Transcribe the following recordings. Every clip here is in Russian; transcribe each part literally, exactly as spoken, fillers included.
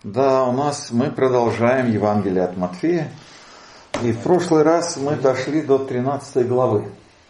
Да, у нас мы продолжаем Евангелие от Матфея. И в прошлый раз мы дошли до тринадцатой главы.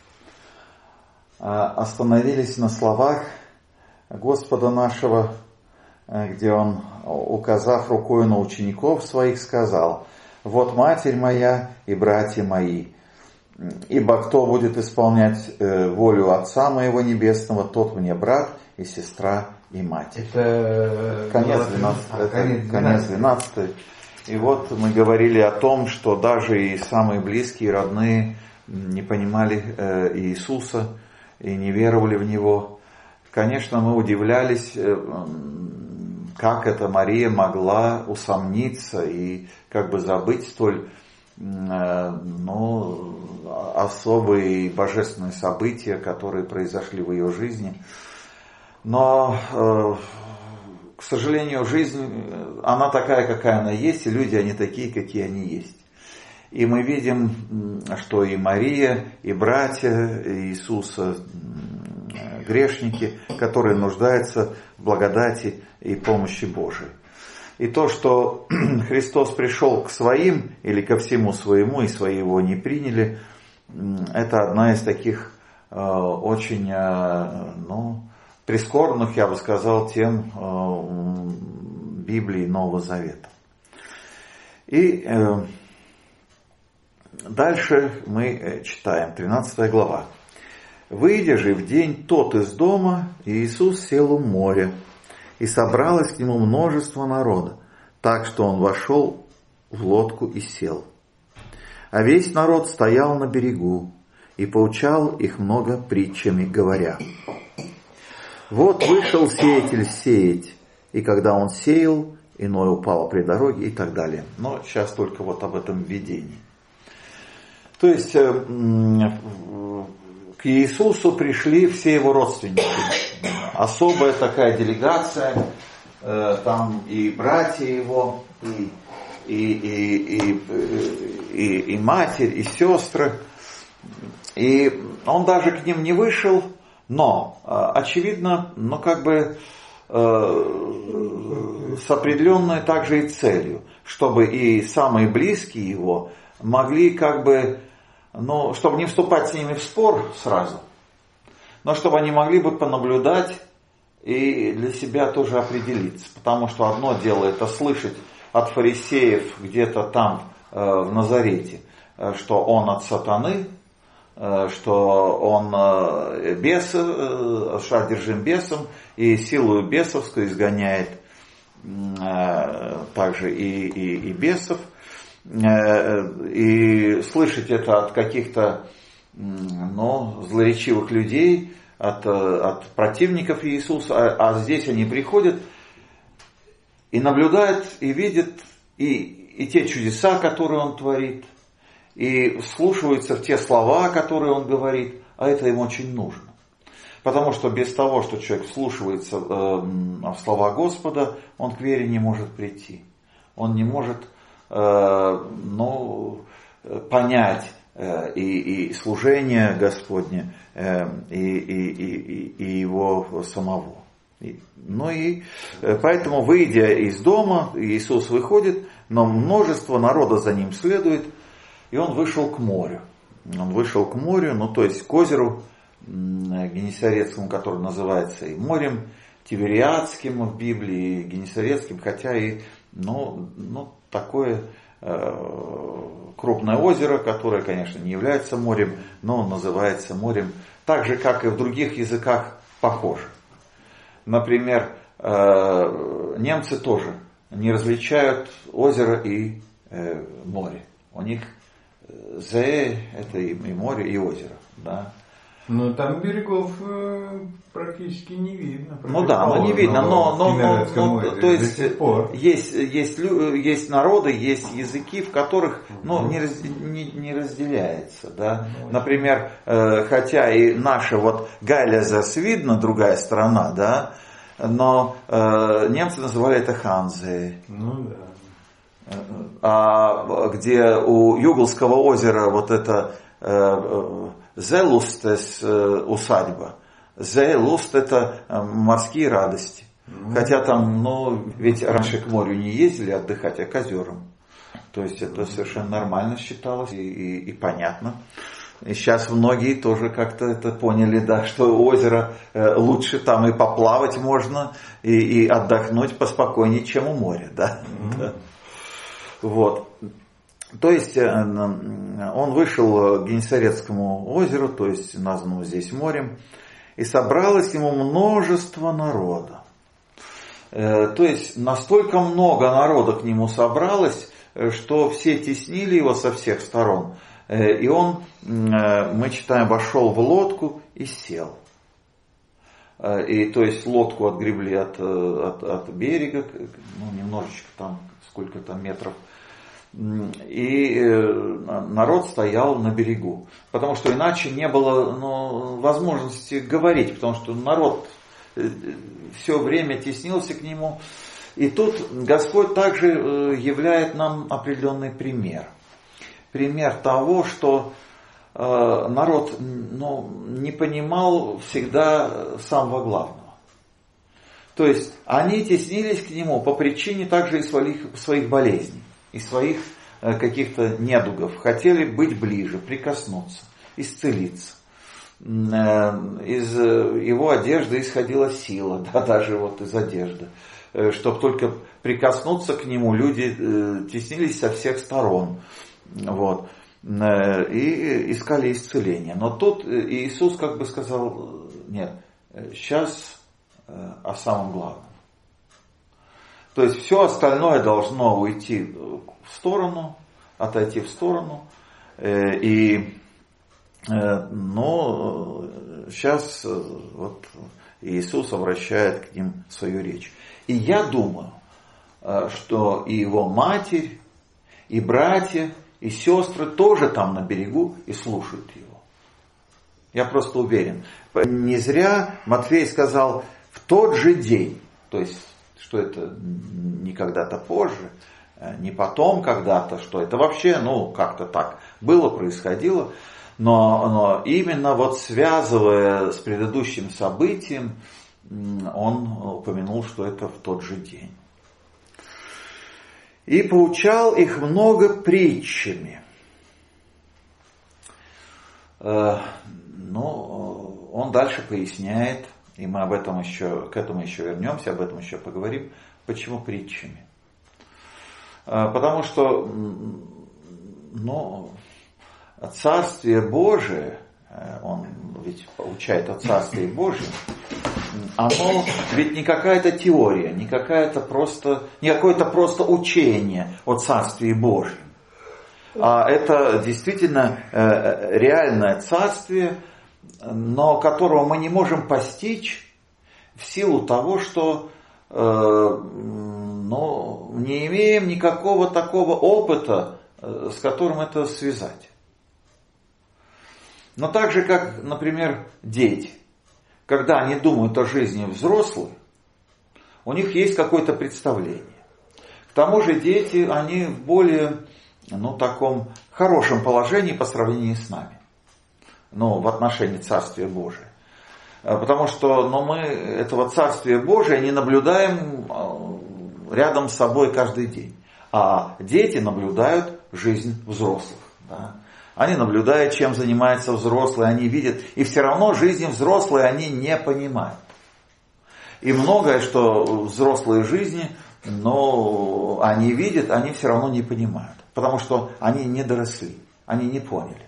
Остановились на словах Господа нашего, где Он, указав рукой на учеников своих, сказал: «Вот матерь моя и братья мои, ибо кто будет исполнять волю Отца моего Небесного, тот мне брат и сестра и мать». Это конец двенадцатый. Это конец двенадцатый. И вот мы говорили о том, что даже и самые близкие, родные не понимали э, Иисуса и не веровали в Него. Конечно, мы удивлялись, э, как эта Мария могла усомниться и как бы забыть столь э, ну, особые божественные события, которые произошли в ее жизни. Но, э, к сожалению, жизнь, она такая, какая она есть, и люди, они такие, какие они есть. И мы видим, что и Мария, и братья Иисуса, грешники, которые нуждаются в благодати и помощи Божией. И то, что Христос пришел к своим или ко всему своему, и свои его не приняли, это одна из таких э, очень, э, ну, прискорбных, я бы сказал, тем э, Библии Нового Завета. И э, дальше мы читаем, тринадцатая глава. «Выйдя же в день тот из дома, Иисус сел у моря, и собралось к нему множество народа, так что он вошел в лодку и сел. А весь народ стоял на берегу, и поучал их много притчами, говоря: вот вышел сеятель сеять, и когда он сеял, иной упал при дороге» и так далее. Но сейчас только вот об этом введении. То есть к Иисусу пришли все его родственники. Особая такая делегация, там и братья его, и, и, и, и, и, и матерь, и сестры. И он даже к ним не вышел. Но, очевидно, ну как бы э, с определенной также и целью, чтобы и самые близкие его могли как бы, ну, чтобы не вступать с ними в спор сразу, но чтобы они могли бы понаблюдать и для себя тоже определиться. Потому что одно дело это слышать от фарисеев где-то там э, в Назарете, что он от сатаны, что он бес, что одержим бесом, и силою бесовскую изгоняет также и, и, и бесов. И слышать это от каких-то, ну, злоречивых людей, от, от противников Иисуса, а, а здесь они приходят и наблюдают, и видят и, и те чудеса, которые он творит, и вслушиваются в те слова, которые он говорит, а это им очень нужно. Потому что без того, что человек вслушивается в слова Господа, он к вере не может прийти. Он не может ну, понять и, и служение Господне, и, и, и, и его самого. Ну и поэтому, выйдя из дома, Иисус выходит, но множество народа за ним следует. И он вышел к морю. Он вышел к морю, ну то есть к озеру Генесарецкому, которое называется и морем Тивериадским в Библии, и Генесарецким, хотя и ну, ну, такое э, крупное озеро, которое, конечно, не является морем, но называется морем, так же, как и в других языках похоже. Например, э, немцы тоже не различают озеро и э, море. У них Зе – это и море, и озеро, да. Ну, там берегов э, практически не видно. Ну да, но не видно, но, но, но, но то есть есть, есть, есть народы, есть языки, в которых ну, не, раз, не, не разделяется, да. Например, э, хотя и наша вот Галязас видно, другая страна, да, но э, немцы называли это Ханзе. Ну да. А где у Юглского озера вот это э, Зелустес э, усадьба. Зелуст это э, морские радости. Mm-hmm. Хотя там, ну, ведь раньше к морю не ездили отдыхать, а к озерам. То есть это совершенно нормально считалось и, и, и понятно. И сейчас многие тоже как-то это поняли, да, что озеро э, лучше, там и поплавать можно, и, и отдохнуть поспокойнее, чем у моря, да. Mm-hmm. Да. Вот. То есть э, он вышел к Генесарецкому озеру, то есть названному здесь морем, и собралось ему множество народа. Э, то есть настолько много народа к нему собралось, что все теснили его со всех сторон. И он, мы читаем, вошел в лодку и сел. И то есть лодку отгребли от, от, от берега, ну, немножечко там, сколько там метров. И народ стоял на берегу. Потому что иначе не было, ну, возможности говорить, потому что народ все время теснился к нему. И тут Господь также являет нам определенный пример. Пример того, что э, народ, ну, не понимал всегда самого главного. То есть они теснились к нему по причине также и своих, своих болезней, и своих э, каких-то недугов. Хотели быть ближе, прикоснуться, исцелиться. Э, из его одежды исходила сила, да, даже вот из одежды. Э, чтобы только прикоснуться к нему, люди э, теснились со всех сторон. Вот. И искали исцеления. Но тут Иисус как бы сказал: нет, сейчас о самом главном. То есть все остальное должно уйти в сторону, отойти в сторону. И, ну, сейчас вот Иисус обращает к ним свою речь. И я думаю, что и его матерь, и братья, и сестры тоже там на берегу и слушают его. Я просто уверен. Не зря Матфей сказал в тот же день. То есть, что это не когда-то позже, не потом когда-то, что это вообще, ну, как-то так было, происходило. Но, но именно вот связывая с предыдущим событием, он упомянул, что это в тот же день. И поучал их много притчами. Э, ну, он дальше поясняет, и мы об этом еще, к этому еще вернемся, об этом еще поговорим, почему притчами. Э, потому что, ну, Царствие Божие, он ведь поучает о Царстве Божьем, оно ведь не какая-то теория, не какая-то просто, не какое-то просто учение о Царстве Божьем. А это действительно э, реальное царствие, но которого мы не можем постичь в силу того, что э, ну, не имеем никакого такого опыта, э, с которым это связать. Но так же, как, например, дети. Когда они думают о жизни взрослых, у них есть какое-то представление. К тому же дети, они в более, ну, таком хорошем положении по сравнению с нами. Ну, в отношении Царствия Божия. Потому что, ну, мы этого Царствия Божия не наблюдаем рядом с собой каждый день. А дети наблюдают жизнь взрослых. Да? Они наблюдают, чем занимаются взрослые, они видят, и все равно жизни взрослые они не понимают. И многое, что взрослые жизни, но они видят, они все равно не понимают. Потому что они не доросли, они не поняли.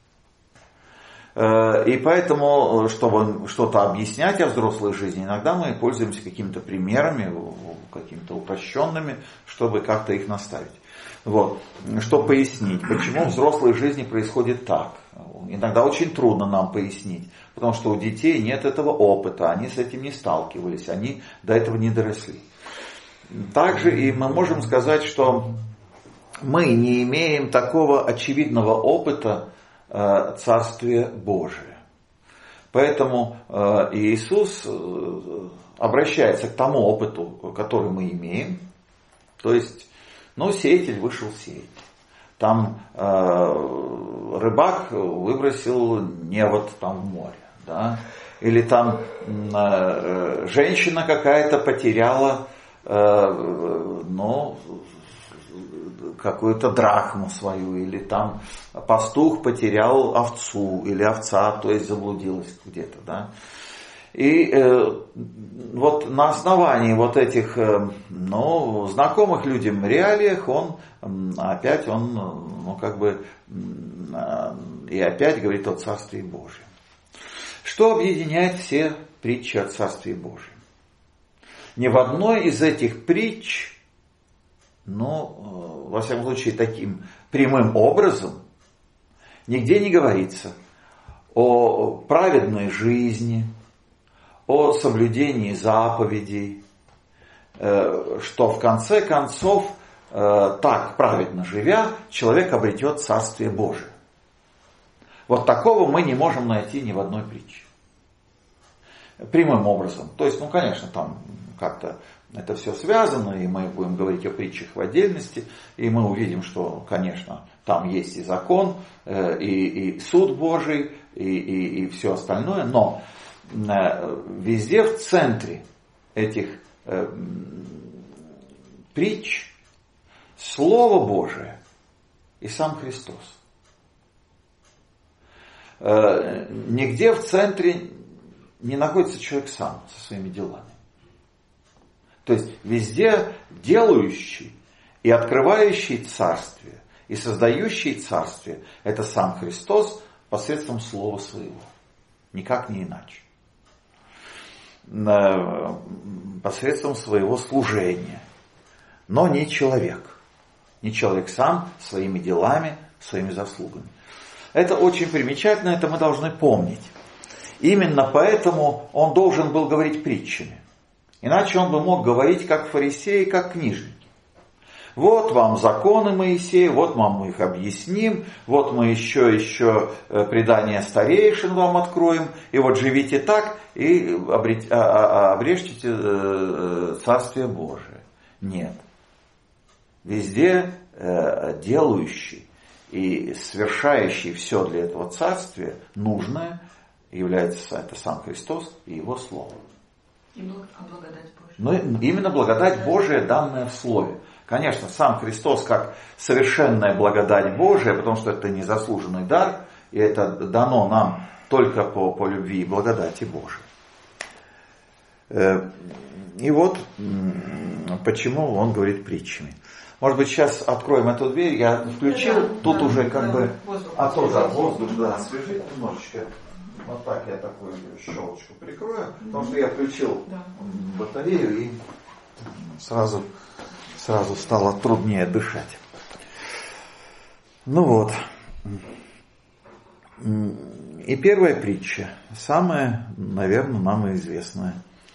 И поэтому, чтобы что-то объяснять о взрослой жизни, иногда мы пользуемся какими-то примерами, какими-то упрощенными, чтобы как-то их наставить. Вот. Что пояснить, почему в взрослой жизни происходит так. Иногда очень трудно нам пояснить, потому что у детей нет этого опыта, они с этим не сталкивались, они до этого не доросли. Также и мы можем сказать, что мы не имеем такого очевидного опыта э, Царствия Божия. Поэтому э, Иисус э, обращается к тому опыту, который мы имеем, то есть, ну, сеятель вышел сеять. Там э, рыбак выбросил невод там в море. да? Или там э, женщина какая-то потеряла э, ну, какую-то драхму свою, или там пастух потерял овцу, или овца, то есть заблудилась где-то, да. И э, вот на основании вот этих э, ну, знакомых людям реалиях он э, опять он ну, как бы э, и опять говорит о Царстве Божьем. Что объединяет все притчи о Царстве Божьем? Ни в одной из этих притч, ну, во всяком случае, таким прямым образом, нигде не говорится о праведной жизни, о соблюдении заповедей, что в конце концов, так праведно живя, человек обретет Царствие Божие. Вот такого мы не можем найти ни в одной притче. Прямым образом. То есть, ну, конечно, там как-то это все связано, и мы будем говорить о притчах в отдельности, и мы увидим, что, конечно, там есть и закон, и, и суд Божий, и, и, и все остальное, но везде в центре этих э, притч Слово Божие и сам Христос. Э, нигде в центре не находится человек сам со своими делами. То есть везде делающий и открывающий царствие, и создающий царствие – это сам Христос посредством Слова Своего. Никак не иначе. Посредством своего служения. Но не человек. Не человек сам, своими делами, своими заслугами. Это очень примечательно, это мы должны помнить. Именно поэтому он должен был говорить притчами. Иначе он бы мог говорить как фарисеи, как книжники. Вот вам законы Моисея, вот вам мы их объясним, вот мы еще, еще предание старейшин вам откроем, и вот живите так, и обрежьте Царствие Божие. Нет. Везде делающий и совершающий все для этого Царствия нужное является это сам Христос и Его Слово. И благодать Божия. Но именно благодать Божия, данная в Слове. Конечно, сам Христос как совершенная благодать Божия, потому что это незаслуженный дар, и это дано нам только по, по любви и благодати Божией. И вот почему он говорит притчами. Может быть, сейчас откроем эту дверь, я включил, да, тут да, уже как да, бы... Воздух, а то да, воздух, да, освежит немножечко. Вот так я такую щелочку прикрою, потому что я включил да. батарею и сразу... Сразу стало труднее дышать. Ну вот. И первая притча, самая, наверное, нам известная.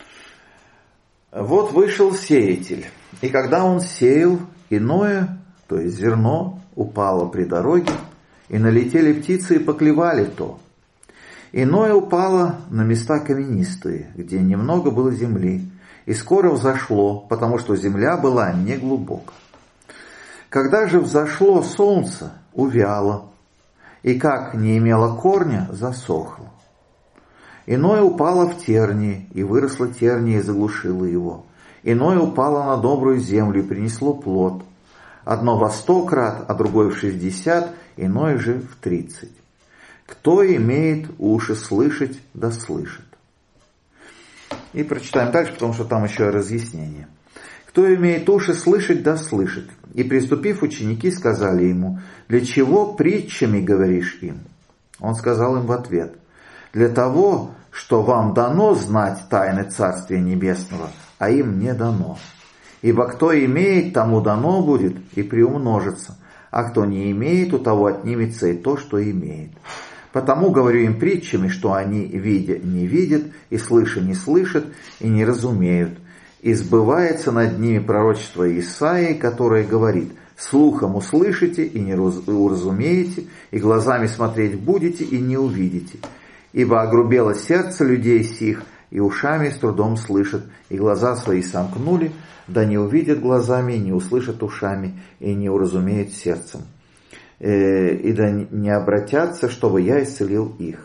Вот вышел сеятель, и когда он сеял, иное, то есть зерно, упало при дороге, и налетели птицы и поклевали то. Иное упало на места каменистые, где немного было земли, и скоро взошло, потому что земля была неглубока. Когда же взошло солнце, увяло, и как не имело корня, засохло. Иное упало в тернии, и выросло терние и заглушило его. Иное упало на добрую землю и принесло плод. Одно во сто крат, а другое в шестьдесят, иное же в тридцать. Кто имеет уши слышать, да слышит. И прочитаем дальше, потому что там еще разъяснение. Кто имеет уши слышать, да слышит. И приступив, ученики сказали ему: для чего притчами говоришь им? Он сказал им в ответ: для того, что вам дано знать тайны Царствия Небесного, а им не дано. Ибо кто имеет, тому дано будет и приумножится, а кто не имеет, у того отнимется и то, что имеет. Потому говорю им притчами, что они, видя, не видят, и слыша, не слышат, и не разумеют. И сбывается над ними пророчество Исаии, которое говорит: слухом услышите, и не уразумеете, и глазами смотреть будете, и не увидите. Ибо огрубело сердце людей сих, и ушами с трудом слышат, и глаза свои сомкнули, да не увидят глазами, и не услышат ушами, и не уразумеют сердцем. И да не обратятся, чтобы я исцелил их.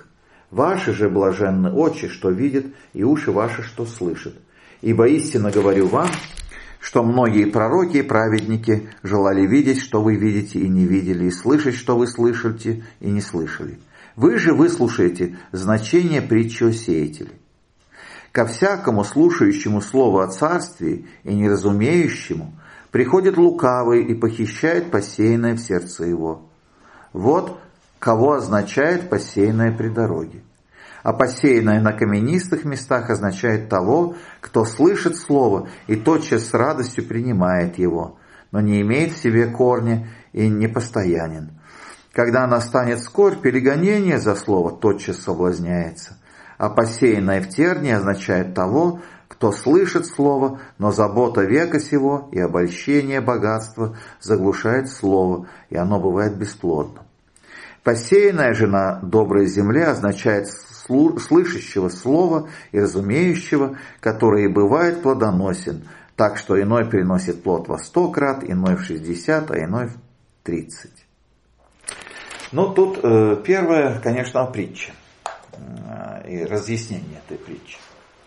Ваши же блаженны очи, что видят, и уши ваши, что слышат. Ибо истинно говорю вам, что многие пророки и праведники желали видеть, что вы видите, и не видели, и слышать, что вы слышите, и не слышали. Вы же выслушаете значение притчи о сеятеле. Ко всякому слушающему слово о царстве и неразумеющему приходит лукавый и похищает посеянное в сердце его. Вот кого означает посеянное при дороге. А посеянное на каменистых местах означает того, кто слышит слово и тотчас с радостью принимает его, но не имеет в себе корня и непостоянен. Когда настанет скорбь или гонение за слово, тотчас соблазняется. А посеянное в тернии означает того, кто слышит слово, но забота века сего и обольщение богатства заглушает слово, и оно бывает бесплодно. Посеянная же на доброй земле означает слышащего слова и разумеющего, который и бывает плодоносен, так что иной приносит плод во сто крат, иной в шестьдесят, а иной в тридцать. Ну, тут э, первое, конечно, притча э, и разъяснение этой притчи.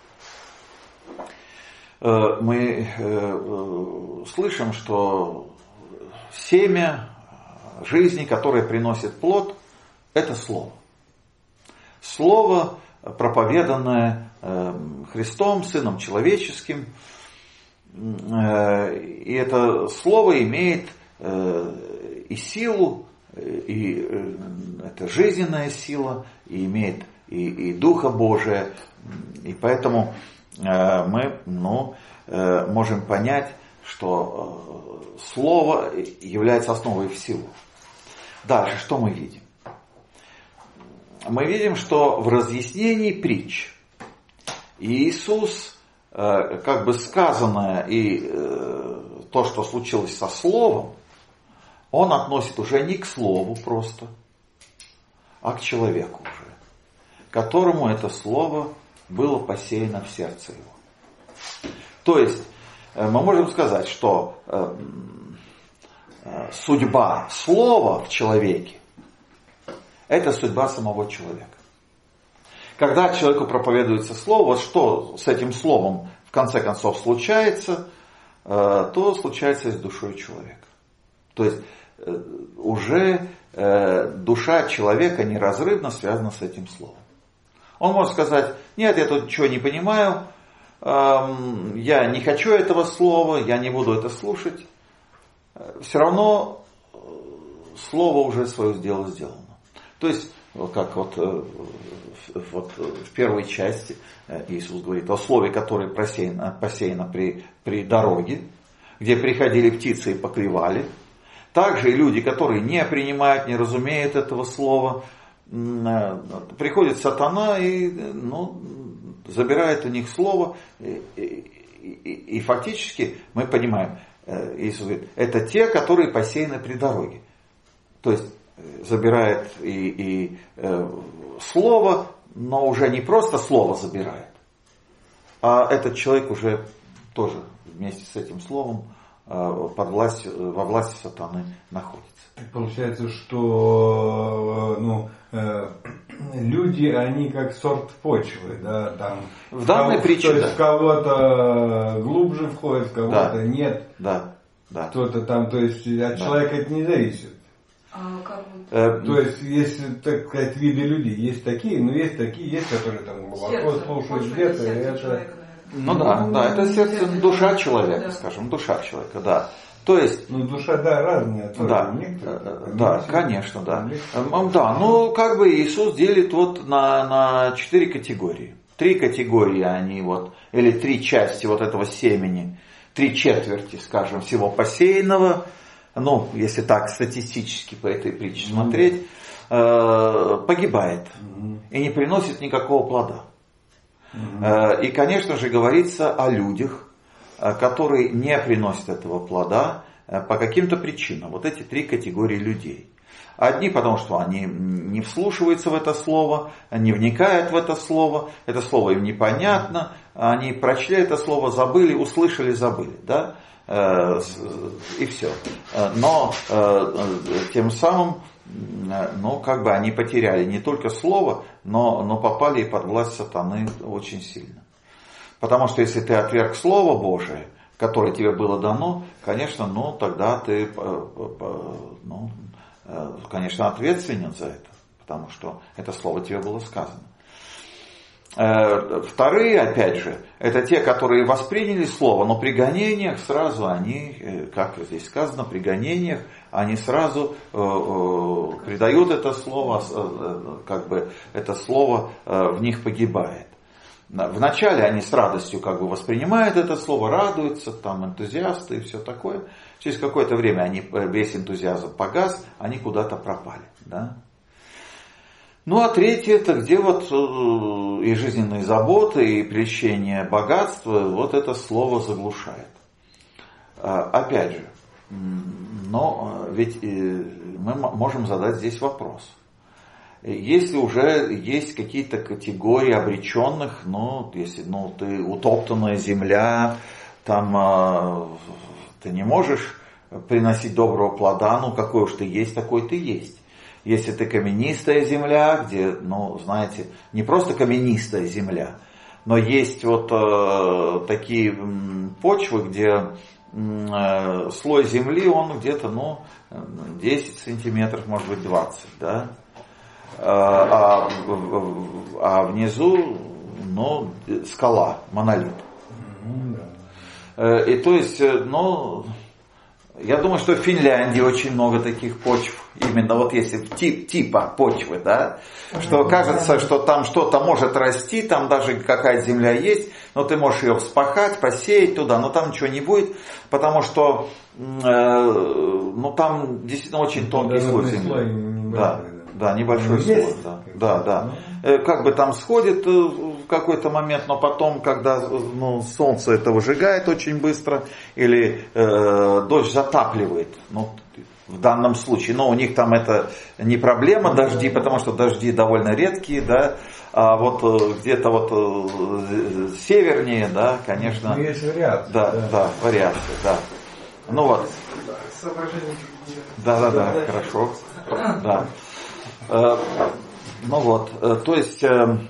Э, мы э, слышим, что семя жизни, которое приносит плод, это слово. Слово, проповеданное э, Христом, Сыном Человеческим. Э, и это слово имеет э, и силу, и э, это жизненная сила, и имеет и, и Духа Божия. И поэтому э, мы ну, э, можем понять, что э, слово является основой всего. Дальше, что мы видим? Мы видим, что в разъяснении притч Иисус, как бы сказанное и то, что случилось со словом, Он относит уже не к слову просто, а к человеку уже, которому это слово было посеяно в сердце его. То есть, мы можем сказать, что судьба слова в человеке – это судьба самого человека. Когда человеку проповедуется слово, вот что с этим словом в конце концов случается, то случается и с душой человека. То есть уже душа человека неразрывно связана с этим словом. Он может сказать: нет, я тут ничего не понимаю, я не хочу этого слова, я не буду это слушать. Все равно слово уже свое дело сделано. То есть, как вот, вот в первой части Иисус говорит о слове, которое посеяно, посеяно при, при дороге, где приходили птицы и поклевали. Также и люди, которые не принимают, не разумеют этого слова, приходит сатана и ну, забирает у них слово. И, и, и фактически мы понимаем, Иисус говорит, это те, которые посеяны при дороге. То есть забирает и, и э, слово, но уже не просто слово забирает, а этот человек уже тоже вместе с этим словом э, под властью, во власти сатаны находится. Получается, что ну, э, люди, они как сорт почвы, да, там. В данной кого, притче, то есть да. в кого-то глубже входит, в кого-то да. нет. Да, да. Кто-то там, то есть от да. человека это не зависит. А как вот? Э, То есть, если, так сказать, виды людей, есть такие, но есть такие, есть, которые там глубоко слушают где-то, и это... Человека, ну да, да, это сердце, сердце душа человека, да. скажем, душа человека, да. То есть... Ну, душа, да, разная. Тоже. Да, некоторые, да, конечно, да. Да, ну, как бы Иисус делит вот на, на четыре категории. Три категории они вот, или три части вот этого семени, три четверти, скажем, всего посеянного, ну, если так статистически по этой притче смотреть, э, погибает и не приносит никакого плода. Э, и, конечно же, говорится о людях, которые не приносят этого плода по каким-то причинам. Вот эти три категории людей. Одни, потому что они не вслушиваются в это слово, не вникают в это слово, это слово им непонятно, они прочли это слово, забыли, услышали, забыли, да, и все. Но тем самым но как бы они потеряли не только слово, но, но попали и под власть сатаны очень сильно. Потому что если ты отверг Слово Божие, которое тебе было дано, конечно, ну тогда ты, ну, конечно, ответственен за это, потому что это Слово тебе было сказано. Вторые, опять же, это те, которые восприняли Слово, но при гонениях сразу они, как здесь сказано, при гонениях они сразу э, э, придают это Слово, э, как бы это Слово э, в них погибает. Вначале они с радостью как бы воспринимают это Слово, радуются, там энтузиасты и все такое. Через какое-то время они, весь энтузиазм погас, они куда-то пропали, да? Ну, а третье, это где вот и жизненные заботы, и привлечение богатства, вот это слово заглушает. Опять же, но ведь мы можем задать здесь вопрос. Если уже есть какие-то категории обреченных, ну, если ну, ты утоптанная земля, там ты не можешь приносить доброго плода, ну, какой уж ты есть, такой ты есть. Если ты каменистая земля, где, ну, знаете, не просто каменистая земля, но есть вот э, такие м, почвы, где э, слой земли, он где-то, ну, десять сантиметров, может быть, двадцать, да? А, а, а внизу, ну, скала, монолит. И то есть, ну... Я думаю, что в Финляндии очень много таких почв, именно вот если тип, типа почвы, да, что кажется, что там что-то может расти, там даже какая-то земля есть, но ты можешь ее вспахать, посеять туда, но там ничего не будет, потому что э, ну, там действительно очень тонкий слой земли. Да, да, небольшой слой, да, да, да. Как бы там сходит в какой-то момент, но потом, когда ну, солнце это выжигает очень быстро, или э, дождь затапливает, ну, в данном случае, но у них там это не проблема дожди, потому что дожди довольно редкие, да, а вот где-то вот севернее, да, конечно. Ну, есть вариации. Да, да, да, вариации, да. Ну вот. Да, да, да, хорошо. Да. Ну вот, то есть этот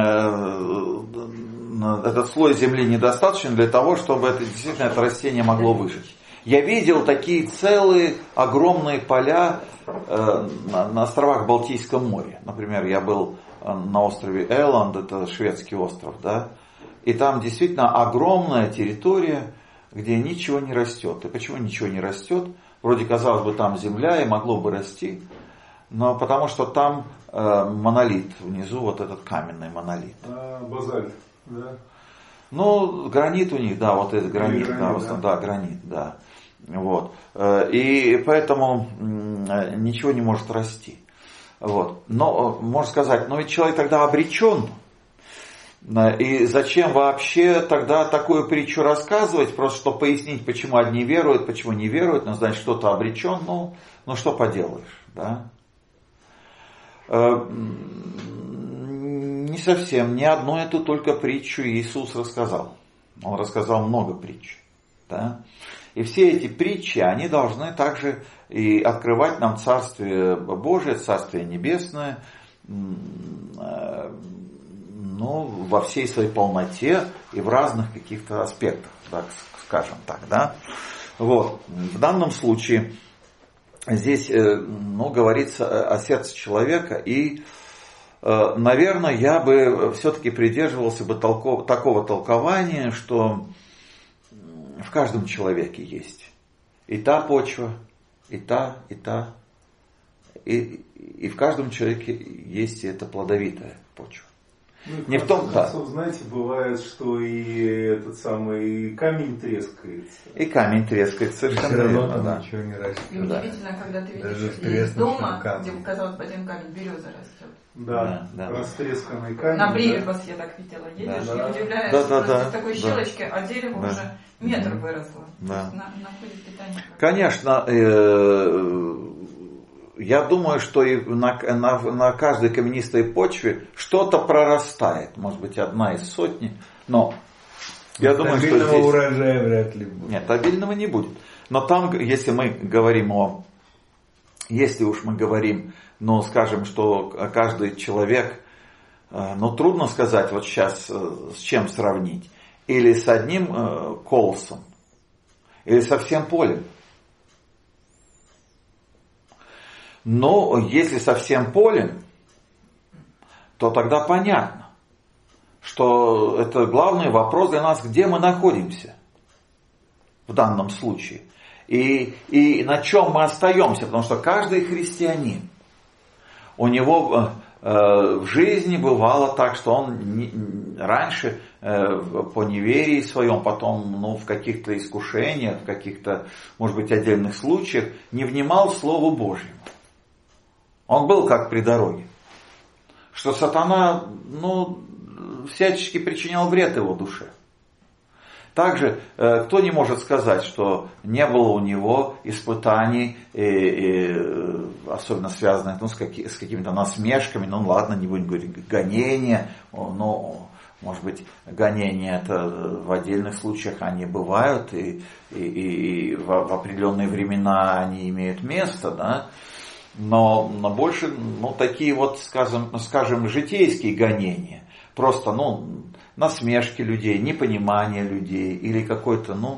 слой земли недостаточен для того, чтобы это, действительно это растение могло выжить. Я видел такие целые огромные поля на, на островах Балтийском море. Например, я был на острове Эланд, это шведский остров, да, и там действительно огромная территория, где ничего не растет. И почему ничего не растет? Вроде, казалось бы, там земля и могло бы расти, но потому что там э, монолит, внизу вот этот каменный монолит. А, базальт, да? Ну, гранит у них, да, вот этот гранит, гранит да, в основном, да. да, гранит, да. Вот. И поэтому ничего не может расти. Вот. Но, можно сказать, но ведь человек тогда обречен. И зачем вообще тогда такую притчу рассказывать, просто чтобы пояснить, почему одни веруют, почему не веруют, но значит, кто-то обречен, ну, ну что поделаешь, да? Не совсем, ни одну эту только притчу Иисус рассказал. Он рассказал много притч, да? И все эти притчи, они должны также и открывать нам Царствие Божие, Царствие Небесное, ну, во всей своей полноте и в разных каких-то аспектах, так скажем так, да. Вот. В данном случае здесь, ну, говорится о сердце человека, и, наверное, я бы все-таки придерживался бы толков, такого толкования, что в каждом человеке есть и та почва, и та, и та, и, и в каждом человеке есть и эта плодовитая почва. Ну, не в том, да. Знаете, бывает, что и этот самый камень трескается. И камень трескается, совершенно верно, да. Ничего не растет. И удивительно, да. когда ты Даже видишь из дома, камень. где, казалось бы, один камень, береза растет. Да, да, растресканный камень. На Брирбас я так видела, едешь да. и удивляешься, да, да, да, из такой да. щелочки, а дерево да. уже метр mm-hmm. выросло. Да. На, находит питание. Конечно, э, я думаю, что и на, на, на каждой каменистой почве что-то прорастает, может быть, одна из сотни, но я думаю, что здесь... урожая вряд ли будет. Нет, обильного не будет. Но там, если мы говорим о если уж мы говорим, ну, скажем, что каждый человек, ну, трудно сказать вот сейчас, с чем сравнить. Или с одним колосом, или со всем полем. Но если со всем полем, то тогда понятно, что это главный вопрос для нас, где мы находимся в данном случае. И, и на чем мы остаемся, потому что каждый христианин, у него э, в жизни бывало так, что он не, раньше э, по неверии своем, потом ну, в каких-то искушениях, в каких-то, может быть, отдельных случаях не внимал Слову Божьему. Он был как при дороге. Что сатана, ну, всячески причинял вред его душе. Также, кто не может сказать, что не было у него испытаний, и, и, особенно связанных ну, с, каки, с какими-то насмешками, ну ладно, не будем говорить, гонения, но, может быть, гонения это в отдельных случаях они бывают, и, и, и в, в определенные времена они имеют место, да. Но, но больше, ну, такие вот, скажем, скажем, житейские гонения. Просто, ну, насмешки людей, непонимание людей или какое-то, ну,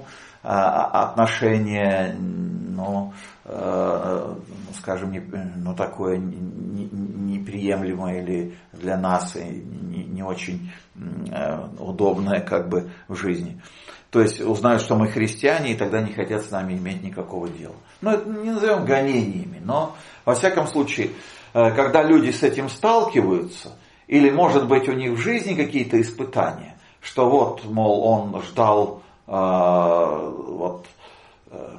отношение, ну, скажем, ну, такое неприемлемое или для нас не, не очень удобное, как бы, в жизни. То есть узнают, что мы христиане, и тогда не хотят с нами иметь никакого дела. Ну, это не назовем гонениями, но, во всяком случае, когда люди с этим сталкиваются, или, может быть, у них в жизни какие-то испытания, что вот, мол, он ждал, э, вот, э,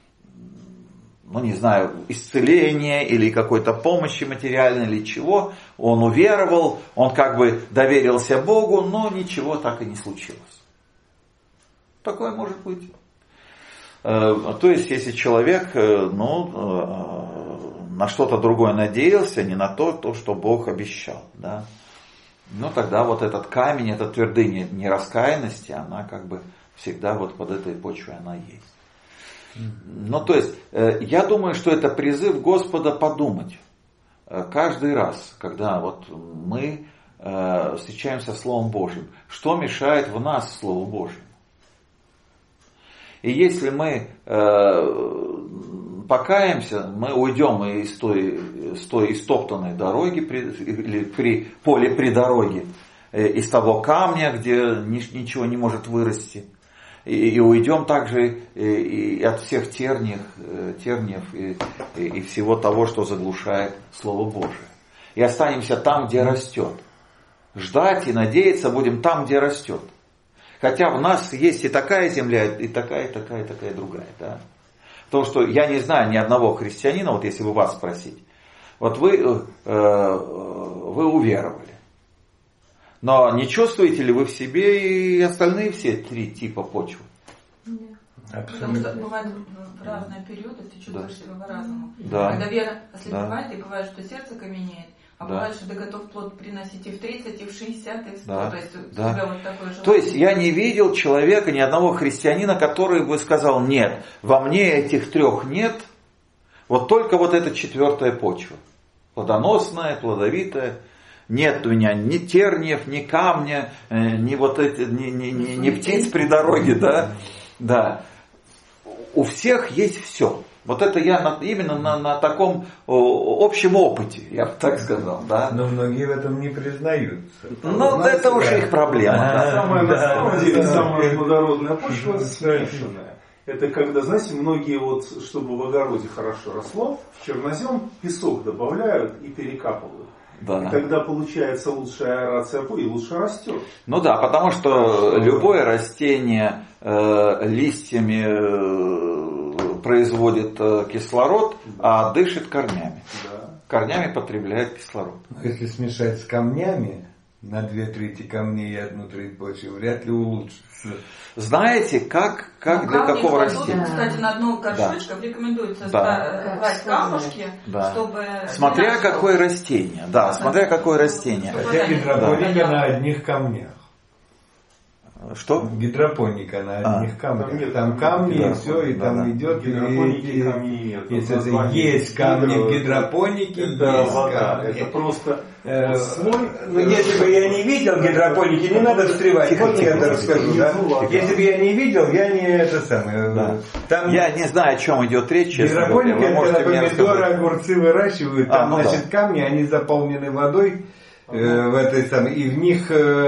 ну, не знаю, исцеления или какой-то помощи материальной или чего, он уверовал, он как бы доверился Богу, но ничего так и не случилось. Такое может быть. То есть, если человек ну, на что-то другое надеялся, не на то, то что Бог обещал, да, ну тогда вот этот камень, эта твердыня нераскаянности, она как бы всегда вот под этой почвой она есть. Ну, то есть, я думаю, что это призыв Господа подумать каждый раз, когда вот мы встречаемся с Словом Божьим, что мешает в нас Слову Божьему. И если мы э, покаемся, мы уйдем из той, с той истоптанной дороги при, или при поле при дороге, э, из того камня, где ни, ничего не может вырасти, и, и уйдем также и, и от всех терниев, терниев и, и, и всего того, что заглушает Слово Божие. И останемся там, где растет. Ждать и надеяться будем там, где растет. Хотя в нас есть и такая земля, и такая, и такая, и такая другая. Да? То, что я не знаю ни одного христианина, вот если бы вас спросить, вот вы, э, вы уверовали, но не чувствуете ли вы в себе и остальные все три типа почвы? Нет. Потому что бывает в разные периоды, ты чувствуешь себя по-разному. Да. Когда вера ослепевает, да. и бывает, что сердце каменеет. А да. бывает, что ты готов плод приносить и в тридцать, и в шестьдесят, и в сто. Да. То есть у да. тебя вот такое желание. То есть я не видел человека, ни одного христианина, который бы сказал, нет, во мне этих трех нет, вот только вот эта четвертая почва. Плодоносная, плодовитая. Нет у меня ни терниев, ни камня, ни вот эти, ни, ни, ни, ни птиц при дороге, да. Да. У всех есть все. Вот это я на, именно на, на таком о, общем опыте, я бы так сказал, да. Но многие в этом не признаются. Ну, знаете, это уже их проблема. Да. Самая, да, на самом деле, да, самая да. плодородная почва Да. смешанная. Это когда, знаете, многие вот, чтобы в огороде хорошо росло, в чернозем песок добавляют и перекапывают. Да. И тогда получается лучшая аэрация и лучше растет. Ну да, потому что любое растение э, листьями э, производит э, кислород, а дышит корнями. Да. Корнями потребляет кислород. Но если смешать с камнями, на две трети камней и одну треть почвы, вряд ли улучшится. Знаете, как, как Ну, для камни какого кладут, растения? кстати, на дно горшочков рекомендуется Да. класть камушки, Да. чтобы... Смотря не какое нашло. растение. Да, смотря какое растение. Хотя гидропоника Да. на одних камнях. Что? Гидропоника на одних а. камнях. Там, нет, там камни да, и все, и да, там да. идет. Гидропоники и, камней нет. Есть, это, есть камни в гидропонике, это есть вода. камни. Это просто э, слой. Ну, если бы я не видел гидропоники, не надо встревать. Тихо, Вот тихо, я тихо, расскажу. тихо. Да? Если бы я не видел, я не это самое. Да. Там... Я не знаю, о чем идет речь, честно говоря. Гидропоника, Вы можете когда мне помидоры, рассказать. огурцы выращивают, там, А, ну значит, да. камни, они заполнены водой. В этой самой, и в них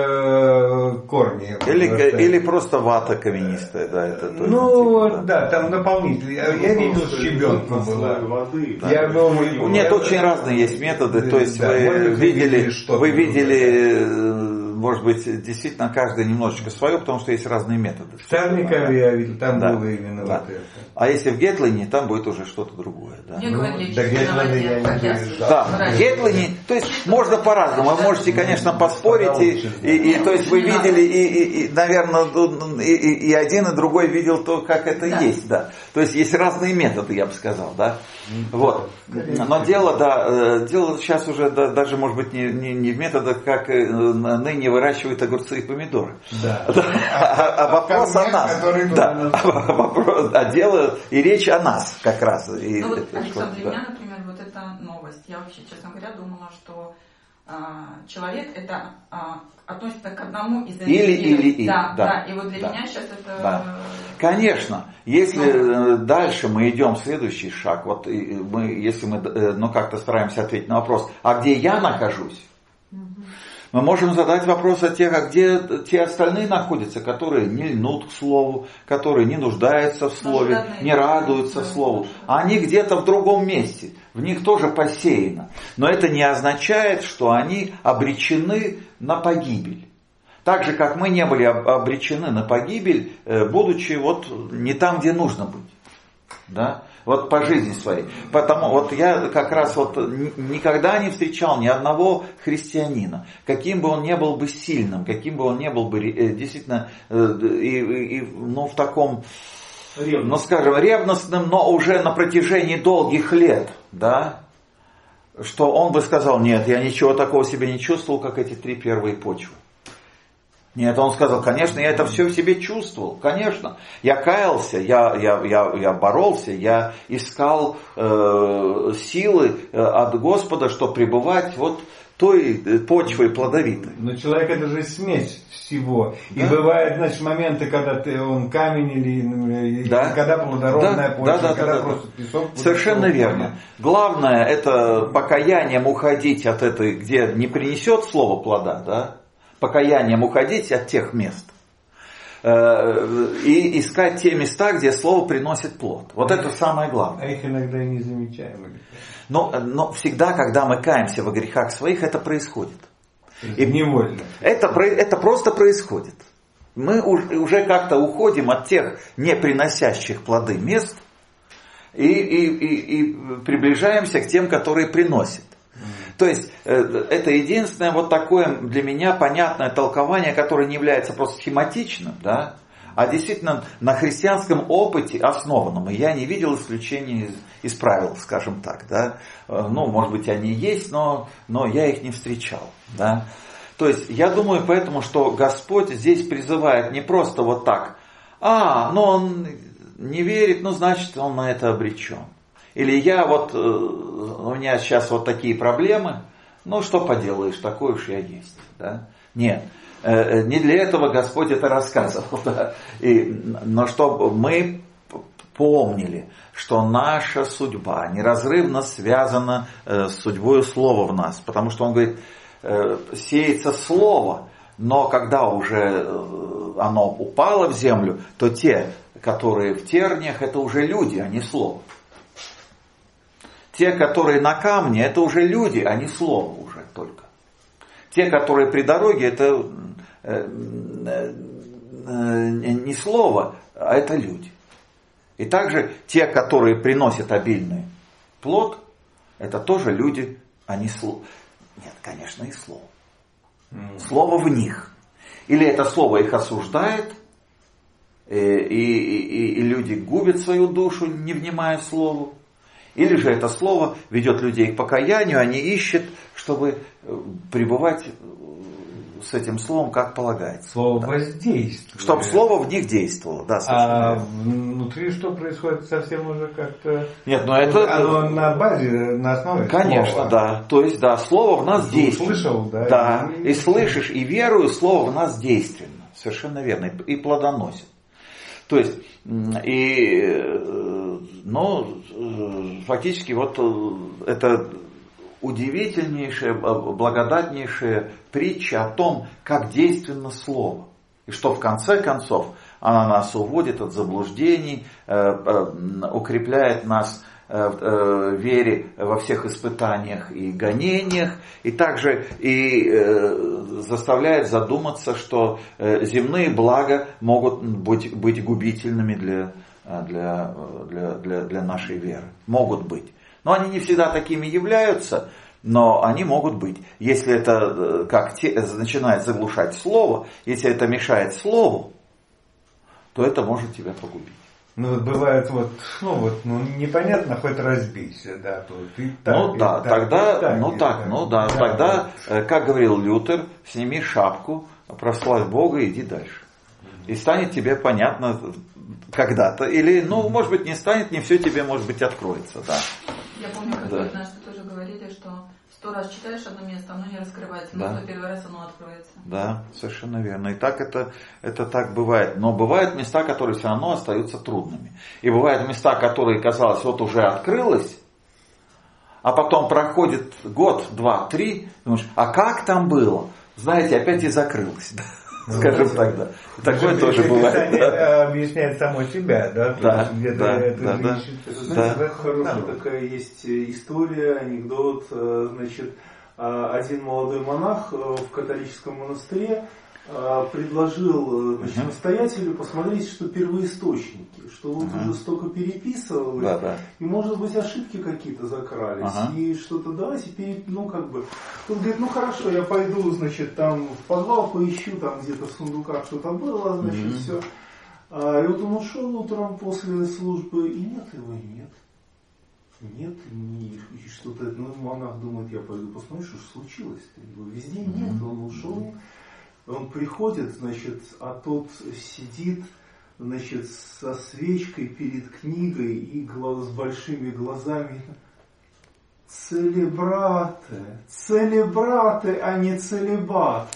э, корни. Или, или просто вата каменистая, да, это точно. Ну, типа, да. да, там наполнитель. Я, я видел, щебенка была. Воды. Да. Я думаю, Нет, я... очень разные есть методы. То есть да, вы может, видели, вы видели, да. Может быть, действительно каждый немножечко свое, потому что есть разные методы. В Царникове я видел, там да. было именно да. вот это. А если в Гетлине, там будет уже что-то другое. Да. Мне говорили, да, Гетлине я не выезжал. Да, в Гетлине, то есть можно по-разному. Вы можете, конечно, поспорить, и, и, и то есть вы видели, и, и, и наверное, и, и, и один, и другой видел то, как это да. есть, да. То есть есть разные методы, я бы сказал, да. Вот. Но дело, да, дело сейчас уже да, даже, может быть, не, не, не в методах, как ныне выращивают огурцы и помидоры. Да. А, а вопрос о нас. Да. А, вопрос, а дело и речь о нас как раз. И, ну, вот, это, Александр, для да. меня, например, вот эта новость. Я вообще, честно говоря, думала, что а, человек это а, относится к одному из или, или, или. Да, да, да. И вот для да. меня сейчас это... Да. Конечно, если ну, дальше мы идем следующий шаг, вот мы, если мы ну, как-то стараемся ответить на вопрос, а где я нахожусь, угу. мы можем задать вопрос о тех, а где те остальные находятся, которые не льнут к слову, которые не нуждаются в слове, не радуются слову, а они где-то в другом месте, в них тоже посеяно. Но это не означает, что они обречены на погибель. Так же, как мы не были обречены на погибель, будучи вот не там, где нужно быть. Да? Вот по жизни своей. Потому вот я как раз вот никогда не встречал ни одного христианина, каким бы он ни был бы сильным, каким бы он ни был бы действительно и, и, ну, в таком, Ревность. ну скажем, ревностным, но уже на протяжении долгих лет, да, что он бы сказал, нет, я ничего такого себе не чувствовал, как эти три первые почвы. Нет, он сказал, конечно, я это все в себе чувствовал, конечно. Я каялся, я, я, я, я боролся, я искал э, силы от Господа, чтобы пребывать вот той почвой плодовитой. Но человек это же смесь всего. Да? И бывают, значит, моменты, когда ты, он камень или да? когда плодородная да? почва, да, да, когда да, просто да. песок. Совершенно верно. Главное это покаянием уходить от этой, где не принесет слово плода, да? Покаянием уходить от тех мест и искать те места, где слово приносит плод. Вот а это их, самое главное. А их иногда и не замечаем. Но, но всегда, когда мы каемся во грехах своих, это происходит. И невольно. Это, это просто происходит. Мы уже как-то уходим от тех не приносящих плоды мест и, и, и, и приближаемся к тем, которые приносят. То есть это единственное вот такое для меня понятное толкование, которое не является просто схематичным, да, а действительно на христианском опыте основанном. И я не видел исключений из, из правил, скажем так. Да. Ну, может быть, они есть, но, но я их не встречал. Да. То есть я думаю поэтому, что Господь здесь призывает не просто вот так, а, ну он не верит, ну значит он на это обречен. Или я вот, у меня сейчас вот такие проблемы, ну что поделаешь, такой уж я есть. Да? Нет, не для этого Господь это рассказывал. Да? И, но чтобы мы помнили, что наша судьба неразрывно связана с судьбой Слова в нас. Потому что Он говорит, сеется Слово, но когда уже оно упало в землю, то те, которые в терниях, это уже люди, а не Слово. Те, которые на камне, это уже люди, а не слово уже только. Те, которые при дороге, это не слово, а это люди. И также те, которые приносят обильный плод, это тоже люди, а не слово. Нет, конечно, и слово. Слово в них. Или это слово их осуждает, и, и, и люди губят свою душу, не внимая слову. Или же это слово ведет людей к покаянию, они ищут, чтобы пребывать с этим словом, как полагается. Слово да. воздействует. Чтобы слово в них действовало. Да, а внутри что происходит совсем уже как-то... Нет, но это... Оно на базе, на основе Конечно, слова. да. То есть, да, слово в нас Ты действует. Услышал, да? Да, И... и слышишь, и верую, слово в нас действенно. Совершенно верно. И плодоносит. То есть, и, ну, фактически вот это удивительнейшая, благодатнейшая притча о том, как действенно слово. И что в конце концов она нас уводит от заблуждений, укрепляет нас в вере во всех испытаниях и гонениях, и также и заставляет задуматься, что земные блага могут быть, быть губительными для, для, для, для, для нашей веры. Могут быть. Но они не всегда такими являются, но они могут быть. Если это как те, начинает заглушать слово, если это мешает слову, то это может тебя погубить. Ну, бывает вот, ну вот, ну непонятно, хоть разбейся, да, тут и так. Ну и да, так, тогда, и так, ну и так, так. ну да, да, тогда, вот. Как говорил Лютер, сними шапку, прославь Бога и иди дальше. И станет тебе понятно когда-то, или, ну, может быть, не станет, не все тебе, может быть, откроется, да. Я помню, как да. вы однажды тоже говорили, что сто раз читаешь одно место, оно не раскрывается, но да. то первый раз оно откроется. Да, совершенно верно. И так это, это так бывает. Но бывают места, которые все равно остаются трудными. И бывают места, которые, казалось, вот уже открылось, а потом проходит год, два, три, думаешь, а как там было? Знаете, опять и закрылось. Ну, скажем так, да. Такое тоже бывает. Да. Объясняет само себя, да? Да, где-то да, это да, да. Знаете, да. хорошая такая есть история, анекдот. Значит, один молодой монах в католическом монастыре предложил, значит, uh-huh. настоятелю посмотреть, что первоисточники, что вот uh-huh. уже столько переписывалось, да, да. и может быть ошибки какие-то закрались, uh-huh. и что-то давайте переп... ну как бы, тут говорит, ну хорошо, я пойду, значит, там в подвал поищу, там где-то в сундуках что-то было, значит, uh-huh. все. А, и вот он ушел утром после службы, и нет его, и нет. Нет, не, что-то, ну, монах думает, я пойду посмотрю, что же случилось-то. Его везде нет, uh-huh. он ушел. Он приходит, значит, а тот сидит, значит, со свечкой перед книгой и глаз, с большими глазами. Целебраты, целебраты, а не целебаты.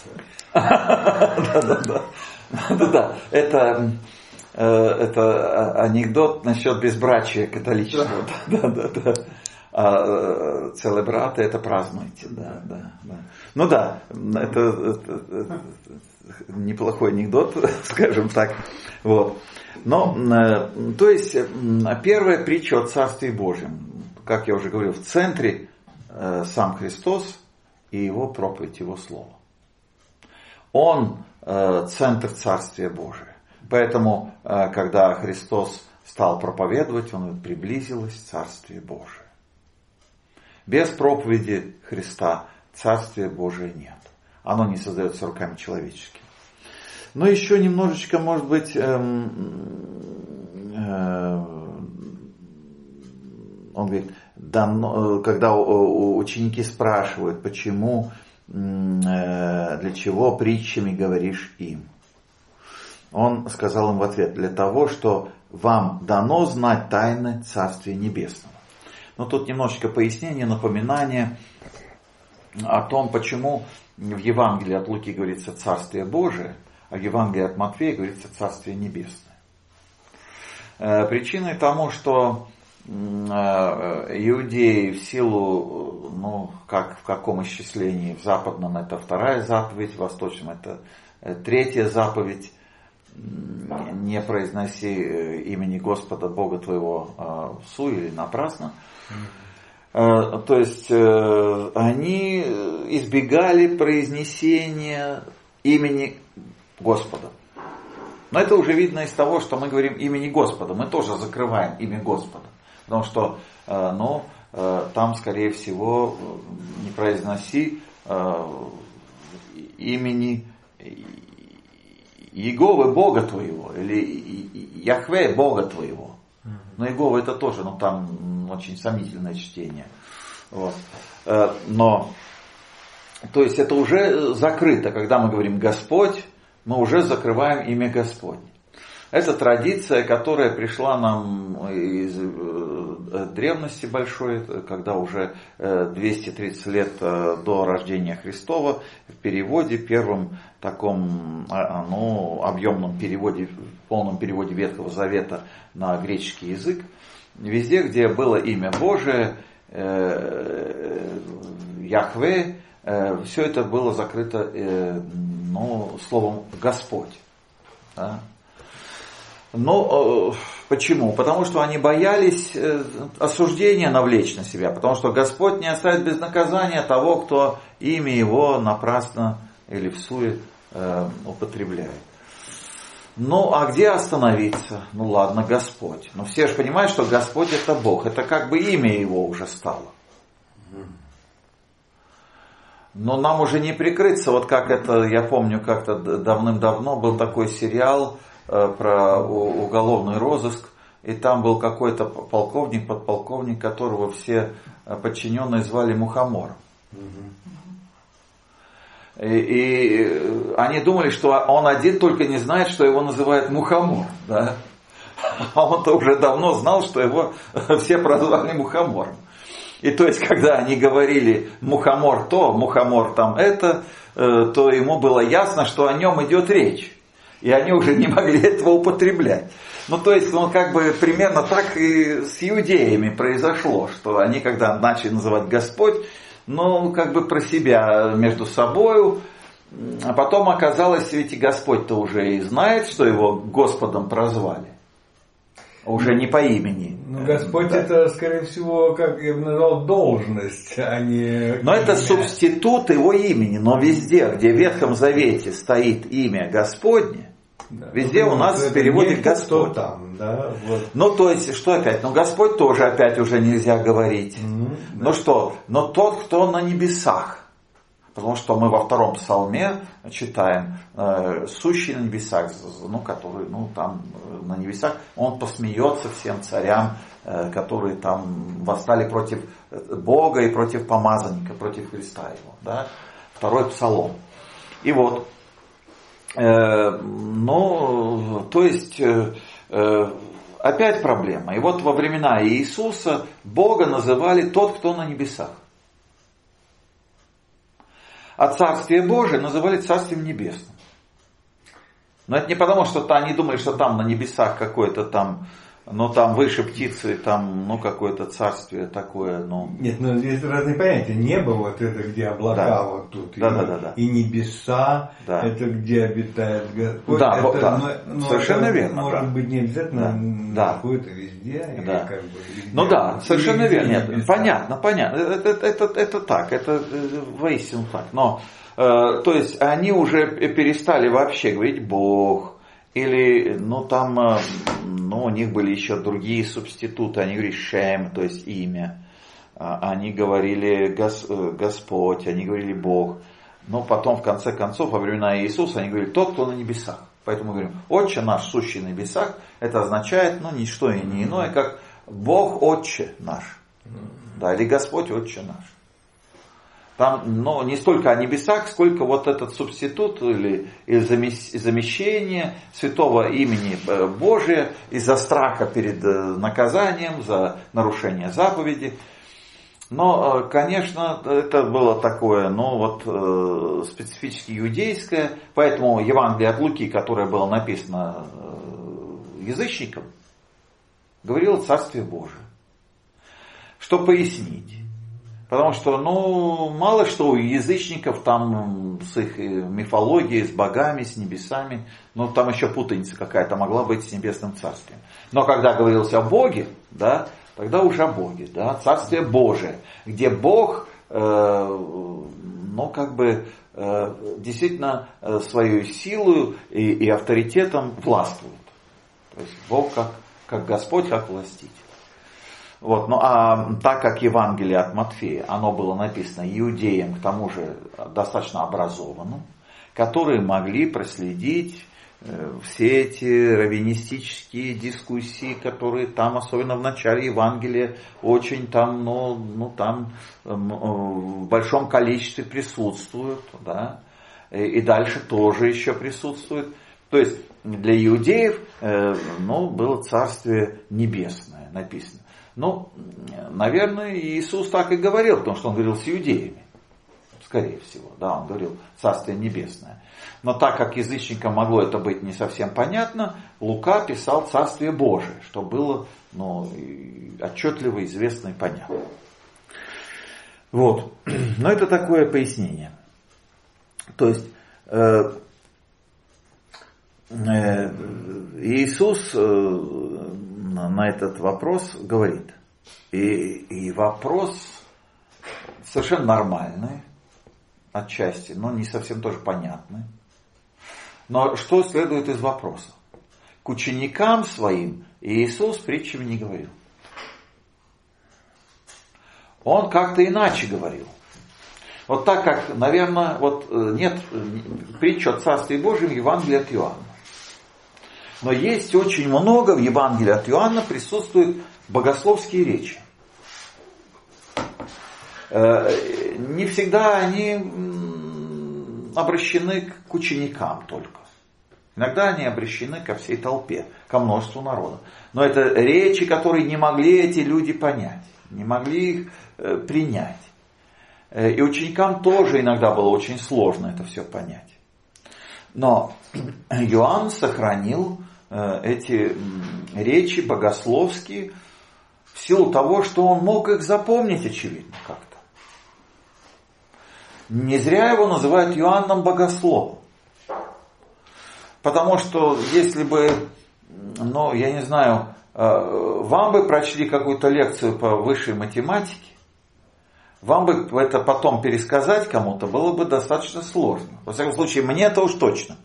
Да-да-да. Это это анекдот насчет безбрачия католического. Да-да-да. А целебраты это празднуйте, да, да, да. Ну да, это, это, это неплохой анекдот, скажем так. Вот. Но, то есть, первая притча о Царстве Божьем, как я уже говорил, в центре сам Христос и его проповедь, его слово. Он центр Царствия Божия. Поэтому, когда Христос стал проповедовать, он говорит, приблизилось Царствие Божие. Без проповеди Христа Царствия Божия нет. Оно не создается руками человеческими. Но еще немножечко, может быть, эм, э, он говорит, да, когда ученики спрашивают, почему, э, для чего притчами говоришь им, он сказал им в ответ, для того, что вам дано знать тайны Царствия Небесного. Но тут немножечко пояснение, напоминание о том, почему в Евангелии от Луки говорится Царствие Божие, а в Евангелии от Матфея говорится Царствие Небесное. Причиной тому, что иудеи в силу, ну, как в каком исчислении, в западном это вторая заповедь, в восточном это третья заповедь, не произноси имени Господа Бога твоего всуе или напрасно. То есть они избегали произнесения имени Господа. Но это уже видно из того, что мы говорим имени Господа. Мы тоже закрываем имя Господа. Потому что ну, там, скорее всего, не произноси имени Иеговы Бога твоего, или Яхве Бога твоего. Но Иегова это тоже, ну там очень сомнительное чтение. Вот. Но То есть это уже закрыто. Когда мы говорим Господь, мы уже закрываем имя Господне. Это традиция, которая пришла нам из древности большой, когда уже двести тридцать лет до рождения Христова в переводе, первом таком ну, объемном переводе, полном переводе Ветхого Завета на греческий язык, везде, где было имя Божие, Яхве, все это было закрыто ну, словом Господь. Да? Но почему? Потому что они боялись осуждения навлечь на себя, потому что Господь не оставит без наказания того, кто имя Его напрасно или всуе э, употребляет. Ну, а где остановиться? Ну, ладно, Господь. Но все же понимают, что Господь это Бог, это как бы имя Его уже стало. Но нам уже не прикрыться, вот как это, я помню, как-то давным-давно был такой сериал про уголовный розыск, и там был какой-то полковник, подполковник, которого все подчиненные звали Мухомором. И, и они думали, что он один только не знает, что его называют Мухомор. Да? А он-то уже давно знал, что его все прозвали Мухомором. И то есть, когда они говорили Мухомор то, Мухомор там это, то ему было ясно, что о нем идет речь. И они уже не могли этого употреблять. Ну, то есть, ну, как бы примерно так и с иудеями произошло, что они, когда начали называть Господь, ну, как бы про себя между собою, а потом оказалось, ведь и Господь-то уже и знает, что его Господом прозвали. Уже не по имени. Ну, Господь да. Это, скорее всего, как я бы назвал, должность, а не... Но имя. Это субститут его имени. Но везде, где в Ветхом Завете стоит имя Господне, да. Везде ну, у нас в переводе Господь. Там, да? Вот. Ну, то есть, что опять? Ну, Господь тоже опять уже нельзя говорить. Mm-hmm, да. Ну что? Но тот, кто на небесах. Потому что мы во втором псалме читаем э, «Сущий на небесах», ну, который, ну, там, на небесах, он посмеется всем царям, э, которые там восстали против Бога и против помазанника, против Христа его, да? Второй псалом. И вот, э, ну, то есть, э, э, опять проблема. И вот во времена Иисуса Бога называли тот, кто на небесах. А Царствие Божие называли Царствием Небесным. Но это не потому, что они думали, что там на небесах какое-то там, ну там выше птицы, там, ну какое-то царствие такое, ну. Нет, ну здесь разные понятия. Небо вот это, где облака да. Вот тут. Да, и, да, да, да. И небеса, да. Это где обитает Господь. Да, это, да. Но, но совершенно это верно. Может да. быть не обязательно да. находится везде. Да. Или как бы, везде. Ну да, совершенно или верно. Нет, понятно, понятно. Это, это, это, это так, это воистину так. Но, э, то есть они уже перестали вообще говорить Бог. Или, ну там, ну у них были еще другие субституты, они говорили Шем, то есть имя, они говорили Гос, Господь, они говорили Бог. Но потом, в конце концов, во времена Иисуса, они говорили тот, кто на небесах. Поэтому мы говорим, Отче наш, сущий на небесах, это означает, ну, ни что и не иное, как Бог Отче наш. Да, или Господь Отче наш. Там, ну, не столько о небесах, сколько вот этот субститут или, или замещение святого имени Божия из-за страха перед наказанием за нарушение заповеди. Но, конечно, это было такое, ну, вот, специфически иудейское, поэтому Евангелие от Луки, которое было написано язычникам, говорило о Царстве Божие. Что пояснить? Потому что, ну, мало что у язычников там с их мифологией, с богами, с небесами, ну, там еще путаница какая-то могла быть с небесным царствием. Но когда говорилось о Боге, да, тогда уже о Боге, да, Царствие Божие, где Бог, э, ну, как бы, э, действительно э, своей силой и, и авторитетом властвует. То есть Бог как, как Господь, как властитель. Вот, ну а так как Евангелие от Матфея, оно было написано иудеям, к тому же достаточно образованным, которые могли проследить все эти раввинистические дискуссии, которые там, особенно в начале Евангелия, очень там, ну, ну там в большом количестве присутствуют, да, и дальше тоже еще присутствуют. То есть для иудеев, ну, было Царствие Небесное написано. Ну, наверное, Иисус так и говорил, потому что он говорил с иудеями. Скорее всего, да, он говорил Царствие Небесное. Но так как язычникам могло это быть не совсем понятно, Лука писал Царствие Божие, что было, ну, отчетливо известно и понятно. Вот. Но это такое пояснение. То есть э, э, Иисус э, на этот вопрос говорит. И, и вопрос совершенно нормальный. Отчасти, но не совсем тоже понятны. Но что следует из вопроса? К ученикам своим Иисус притчами не говорил. Он как-то иначе говорил. Вот так как, наверное, вот нет притчи о Царстве Божьем в Евангелии от Иоанна. Но есть очень много в Евангелии от Иоанна присутствуют богословские речи. Не всегда они обращены к ученикам только. Иногда они обращены ко всей толпе, ко множеству народа. Но это речи, которые не могли эти люди понять, не могли их принять. И ученикам тоже иногда было очень сложно это все понять. Но Иоанн сохранил эти речи богословские в силу того, что он мог их запомнить, очевидно, как-то. Не зря его называют Иоанном Богословом. Потому что если бы, ну, я не знаю, вам бы прочли какую-то лекцию по высшей математике, вам бы это потом пересказать кому-то было бы достаточно сложно. Во всяком случае, мне это уж точно.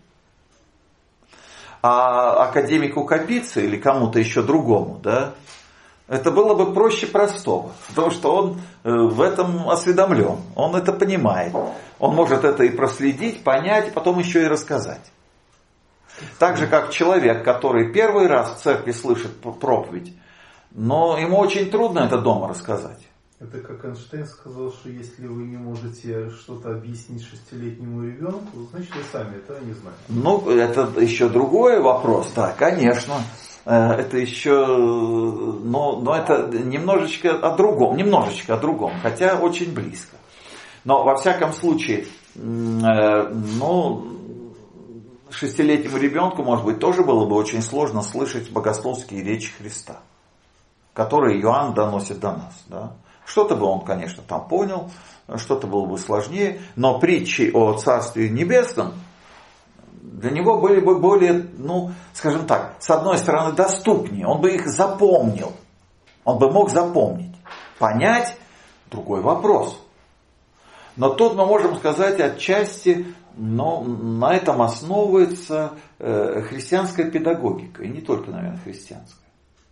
А академику Капице или кому-то еще другому, да, это было бы проще простого, потому что он в этом осведомлен, он это понимает, он может это и проследить, понять, и потом еще и рассказать. Так же, как человек, который первый раз в церкви слышит проповедь, но ему очень трудно это дома рассказать. Это как Эйнштейн сказал, что если вы не можете что-то объяснить шестилетнему ребенку, значит вы сами этого не знаете. Ну, это еще другой вопрос, да, конечно. Это еще, но, но это немножечко о другом, немножечко о другом, хотя очень близко. Но во всяком случае, ну, шестилетнему ребенку, может быть, тоже было бы очень сложно слышать богословские речи Христа, которые Иоанн доносит до нас, да. Что-то бы он, конечно, там понял, что-то было бы сложнее, но притчи о Царстве Небесном для него были бы более, ну, скажем так, с одной стороны доступнее, он бы их запомнил, он бы мог запомнить. Понять – другой вопрос. Но тут мы можем сказать отчасти, но на этом основывается э, христианская педагогика, и не только, наверное, христианская.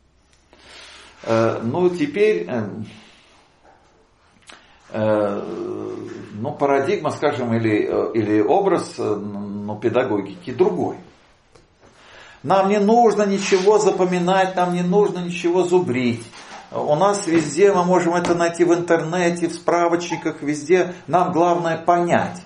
Э, ну, теперь... Э, ну, парадигма, скажем, или, или образ, ну, педагогики другой. Нам не нужно ничего запоминать, нам не нужно ничего зубрить. У нас везде, мы можем это найти в интернете, в справочниках, везде. Нам главное понять.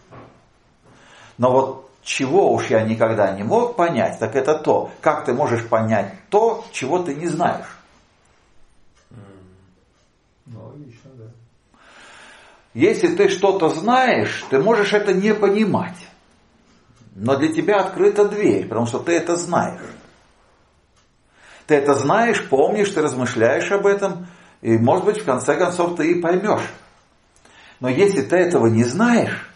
Но вот чего уж я никогда не мог понять, так это то, как ты можешь понять то, чего ты не знаешь. Логично, да. Если ты что-то знаешь, ты можешь это не понимать. Но для тебя открыта дверь, потому что ты это знаешь. Ты это знаешь, помнишь, ты размышляешь об этом, и, может быть, в конце концов, ты и поймешь. Но если ты этого не знаешь,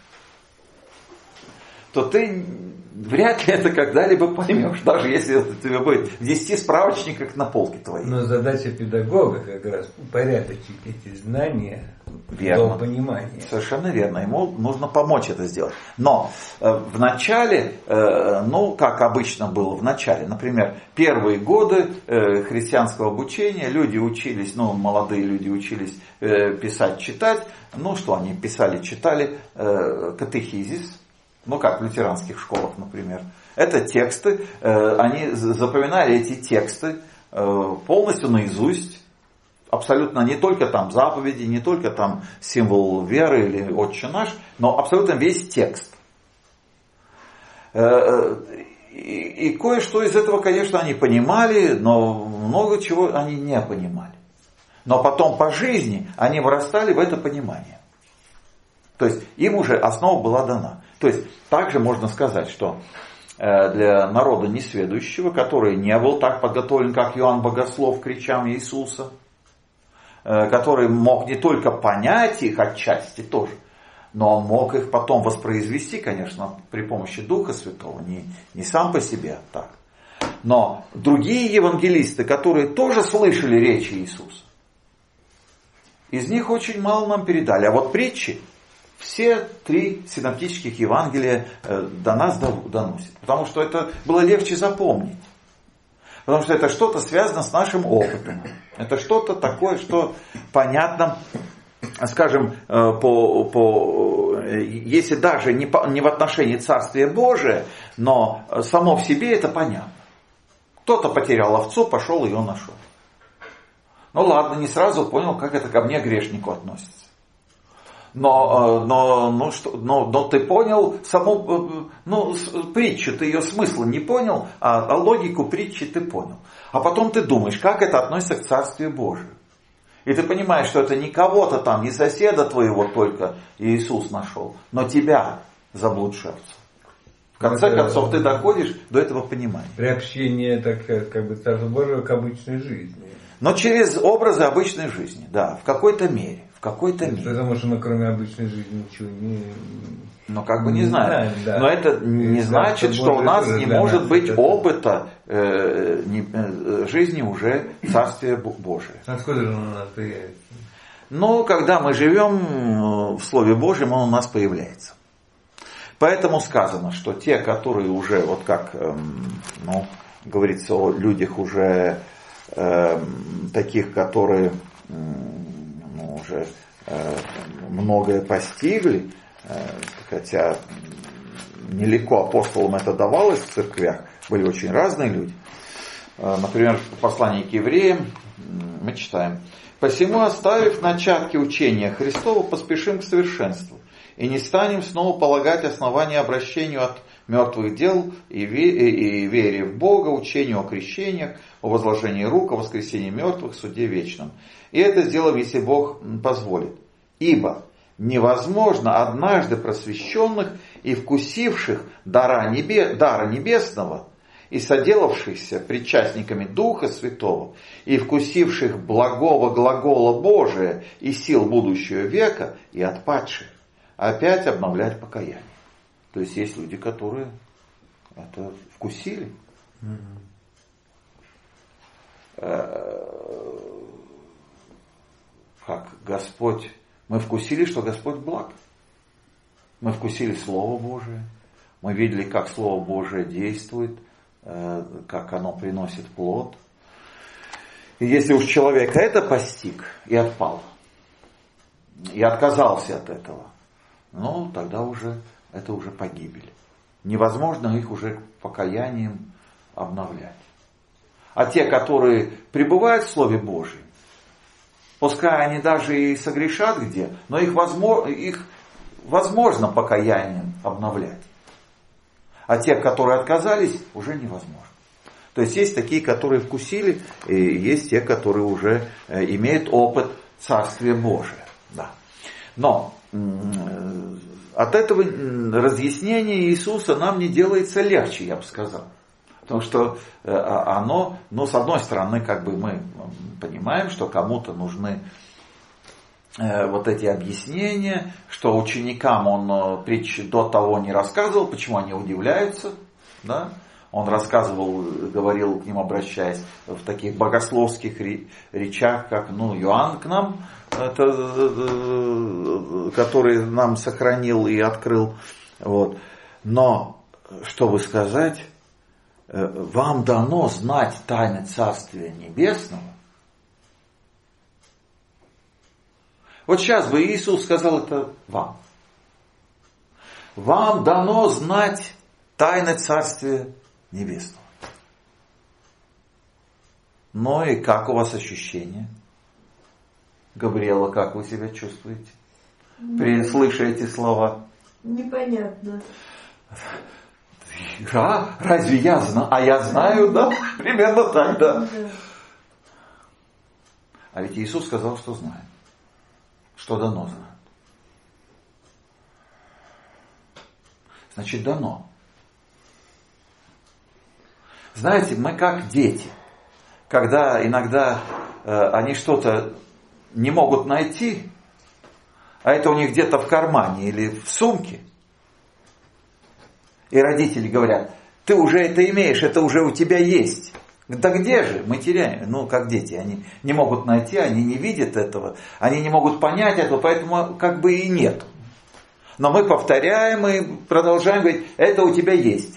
то ты вряд ли это когда-либо поймешь, даже если это тебе будет в десяти справочниках на полке твоей. Но задача педагога как раз упорядочить эти знания верно. До понимания. Совершенно верно. Ему нужно помочь это сделать. Но э, в начале, э, ну, как обычно было в начале, например, первые годы э, христианского обучения, люди учились, ну, молодые люди учились э, писать, читать. Ну, что они писали, читали? Э, катехизис. Ну как в лютеранских школах, например. Это тексты, они запоминали эти тексты полностью наизусть. Абсолютно не только там заповеди, не только там символ веры или Отче наш, но абсолютно весь текст. И, и кое-что из этого, конечно, они понимали, но много чего они не понимали. Но потом по жизни они вырастали в это понимание. То есть им уже основа была дана. То есть также можно сказать, что для народа несведущего, который не был так подготовлен, как Иоанн Богослов к речам Иисуса, который мог не только понять их отчасти тоже, но он мог их потом воспроизвести, конечно, при помощи Духа Святого, не, не сам по себе так. Но другие евангелисты, которые тоже слышали речи Иисуса, из них очень мало нам передали. А вот притчи, все три синоптических Евангелия до нас доносят. Потому что это было легче запомнить. Потому что это что-то связано с нашим опытом. Это что-то такое, что понятно, скажем, по, по, если даже не, по, не в отношении Царствия Божия, но само в себе это понятно. Кто-то потерял овцу, пошел ее нашел. Ну ладно, не сразу понял, как это ко мне, грешнику, относится. Но, но, ну, что, но, но ты понял саму, ну, притчу, ты ее смысла не понял, а, а логику притчи ты понял. А потом ты думаешь, как это относится к Царствию Божию. И ты понимаешь, что это не кого-то там, не соседа твоего только Иисус нашел, но тебя, заблудшего. В конце это, концов, ты доходишь до этого понимания. Приобщение, так как бы, Царства Божьего к обычной жизни. Но через образы обычной жизни, да, в какой-то мере. В какой-то мере. Потому что мы кроме обычной жизни ничего не... Ну, как бы не, не знаем. Да. Но это не и значит, что у нас не может быть это... опыта э, не, э, жизни уже Царствия Божия. Откуда же он у нас появится? Ну, когда мы живем в Слове Божьем, он у нас появляется. Поэтому сказано, что те, которые уже, вот как, э, ну, говорится о людях уже э, таких, которые... Э, уже э, многое постигли, э, хотя нелегко апостолам это давалось в церквях, были очень разные люди. Э, например, в послании к евреям мы читаем: «Посему, оставив начатки учения Христова, поспешим к совершенству, и не станем снова полагать основания обращению от мертвых дел и вере в Бога, учению о крещениях, о возложении рук, о воскресении мертвых, суде вечном. И это сделаем, если Бог позволит. Ибо невозможно однажды просвещенных и вкусивших дара, небе, дара небесного, и соделавшихся причастниками Духа Святого, и вкусивших благого глагола Божия и сил будущего века, и отпадших, опять обновлять покаяние». То есть есть люди, которые это вкусили. Mm-hmm. Как Господь, мы вкусили, что Господь благ. Мы вкусили Слово Божие. Мы видели, как Слово Божие действует, как оно приносит плод. И если уж человек это постиг и отпал, и отказался от этого, ну тогда уже это уже погибель. Невозможно их уже покаянием обновлять. А те, которые пребывают в Слове Божьем, пускай они даже и согрешат где, но их возможно, их возможно покаянием обновлять. А те, которые отказались, уже невозможно. То есть есть такие, которые вкусили, и есть те, которые уже имеют опыт Царствия Божия. Да. Но от этого разъяснения Иисуса нам не делается легче, я бы сказал. Потому что оно, ну, с одной стороны, как бы мы понимаем, что кому-то нужны вот эти объяснения, что ученикам он притчи до того не рассказывал, почему они удивляются, да? Он рассказывал, говорил к ним, обращаясь в таких богословских речах, как, ну, Иоанн к нам, это, который нам сохранил и открыл. Вот. Но, чтобы сказать, вам дано знать тайны Царствия Небесного. Вот сейчас бы Иисус сказал это вам. вам дано знать тайны Царствия Небесного. Ну и как у вас ощущения? Габриэла, как вы себя чувствуете? При слыша эти слова? Непонятно. А, разве я знаю? А я знаю, да? Примерно так, да. А ведь Иисус сказал, что знает. Что дано знает. Значит, дано. Знаете, мы как дети. Когда иногда э, они что-то не могут найти, а это у них где-то в кармане или в сумке, и родители говорят, ты уже это имеешь, это уже у тебя есть. Да где же? Мы теряем. Ну, как дети, они не могут найти, они не видят этого, они не могут понять этого, поэтому как бы и нет. Но мы повторяем и продолжаем говорить, это у тебя есть.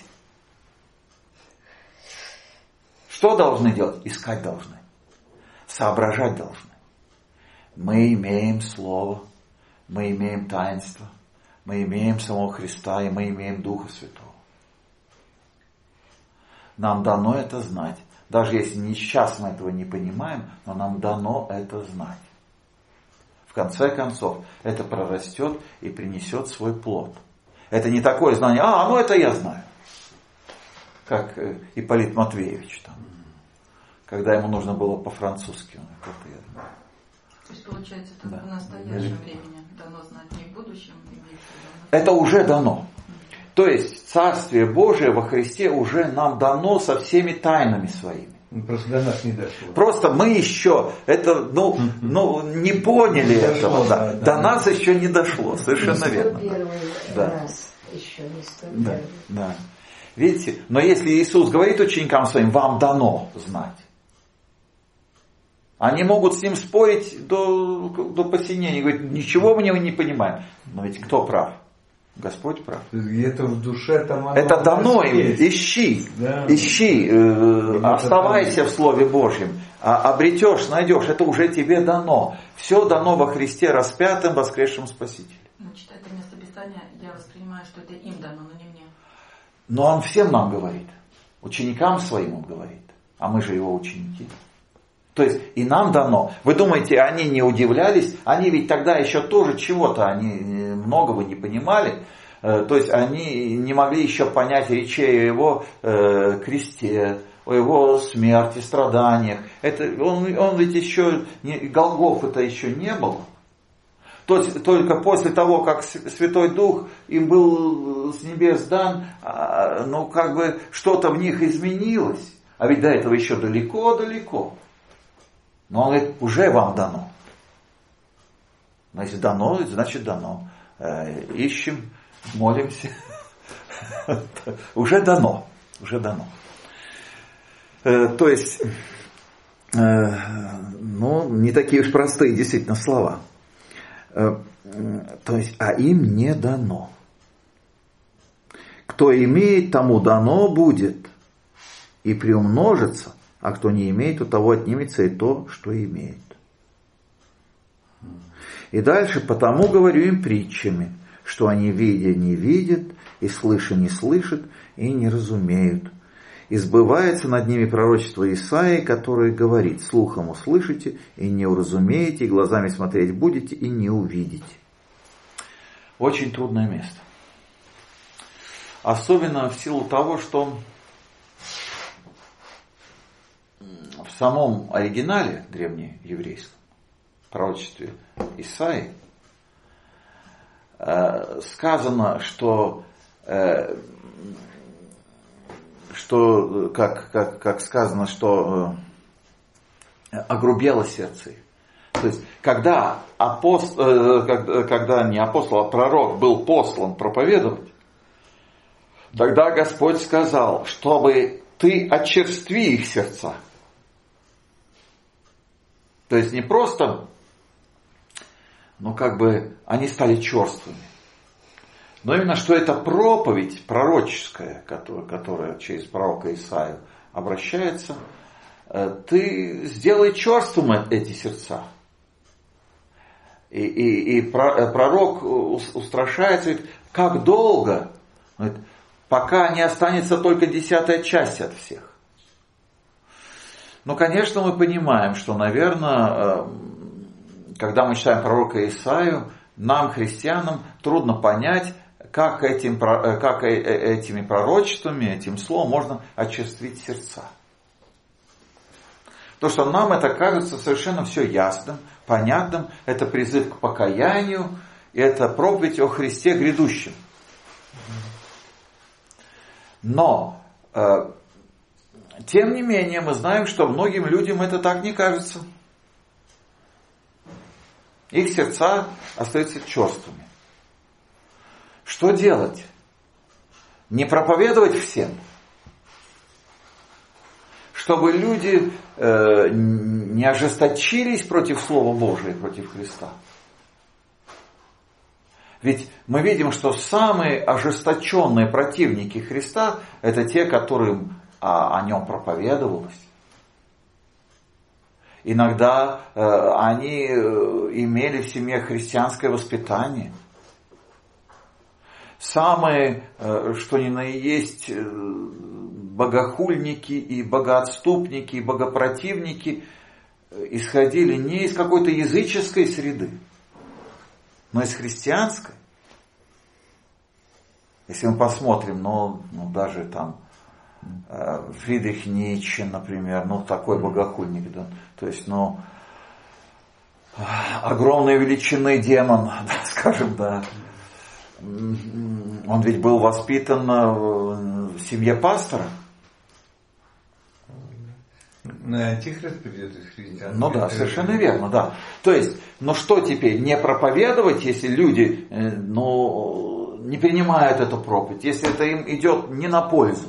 Что должны делать? Искать должны. Соображать должны. Мы имеем Слово, мы имеем таинство, мы имеем самого Христа и мы имеем Духа Святого. Нам дано это знать. Даже если не сейчас мы этого не понимаем, но нам дано это знать. В конце концов, это прорастет и принесет свой плод. Это не такое знание, а, ну это я знаю. Как Ипполит Матвеевич там. Когда ему нужно было по-французски. Он, это я знаю. То есть получается, это да. В настоящем времени дано знать, не в будущем. Это уже дано. То есть Царствие Божие во Христе уже нам дано со всеми тайнами своими. Просто до нас не дошло. Просто мы еще это, ну, ну, не поняли не этого. Дошло, да. Да, до да. нас еще не дошло. Совершенно верно. Первый да. раз еще не сто да. да. Видите? Но если Иисус говорит ученикам своим, вам дано знать. Они могут с ним спорить до, до посинения. Говорят, ничего мы не понимаем. Но ведь кто прав? Господь прав. Это в душе там оно это дано им. Ищи. Да. Ищи. Э, оставайся там в Слове Божьем. А обретешь, найдешь. Это уже тебе дано. Все дано во Христе распятым, воскресшим Спасителем. Ну, читая это место Писания, я воспринимаю, что это им дано, но не мне. Но Он всем нам говорит. Ученикам своим Он говорит. А мы же Его ученики. То есть и нам дано. Вы думаете, они не удивлялись? Они ведь тогда еще тоже чего-то, они многого не понимали. То есть они не могли еще понять речей о Его кресте, о Его смерти, страданиях. Это, он, он ведь еще, Голгофы-то еще не было. То есть только после того, как Святой Дух им был с небес дан, ну как бы что-то в них изменилось. А ведь до этого еще далеко-далеко. Но он говорит, уже вам дано. Но если дано, значит дано. Ищем, молимся. Уже дано. Уже дано. То есть, ну, не такие уж простые действительно слова. То есть, а им не дано. Кто имеет, тому дано будет и приумножится. А кто не имеет, у того отнимется и то, что имеет. И дальше, потому говорю им притчами, что они видя не видят, и слыша не слышат, и не разумеют. И сбывается над ними пророчество Исаии, которое говорит, слухом услышите, и не уразумеете, и глазами смотреть будете, и не увидите. Очень трудное место. Особенно в силу того, что в самом оригинале древнееврейском пророчестве Исаии э, сказано, что, э, что как, как, как сказано, что э, огрубело сердце их. То есть, когда, апост, э, когда, когда не апостол, а пророк был послан проповедовать, тогда Господь сказал, чтобы ты очерстви их сердца. То есть не просто, ну как бы они стали черствыми, но именно что это проповедь пророческая, которая, которая через пророка Исаию обращается, ты сделай черствым эти сердца. И, и, и пророк устрашается, говорит, Как долго? Говорит, пока не останется только десятая часть от всех. Ну, конечно, мы понимаем, что, наверное, когда мы читаем пророка Исаию, нам, христианам, трудно понять, как, этим, как этими пророчествами, этим словом можно очистить сердца. То, что нам это кажется совершенно все ясным, понятным, это призыв к покаянию, и это проповедь о Христе грядущем. Но, э, тем не менее, мы знаем, что многим людям это так не кажется. Их сердца остаются черствыми. Что делать? Не проповедовать всем? Чтобы люди э, не ожесточились против Слова Божия, против Христа. Ведь мы видим, что самые ожесточенные противники Христа – это те, которым о, о нем проповедовалось. Иногда э, они имели в семье христианское воспитание. Самые, э, что ни на есть, э, богохульники и богоотступники, и богопротивники исходили не из какой-то языческой среды, но из христианской. Если мы посмотрим, ну, ну даже там э, Фридрих Ницше, например, ну такой богохульник, да, то есть, ну, огромной величины демон, да, скажем, да. Он ведь был воспитан в семье пастора. На антихрист придет из христиан. Ну да, совершенно верно, да. То есть, ну что теперь, не проповедовать, если люди, ну, не принимают эту проповедь, если это им идет не на пользу?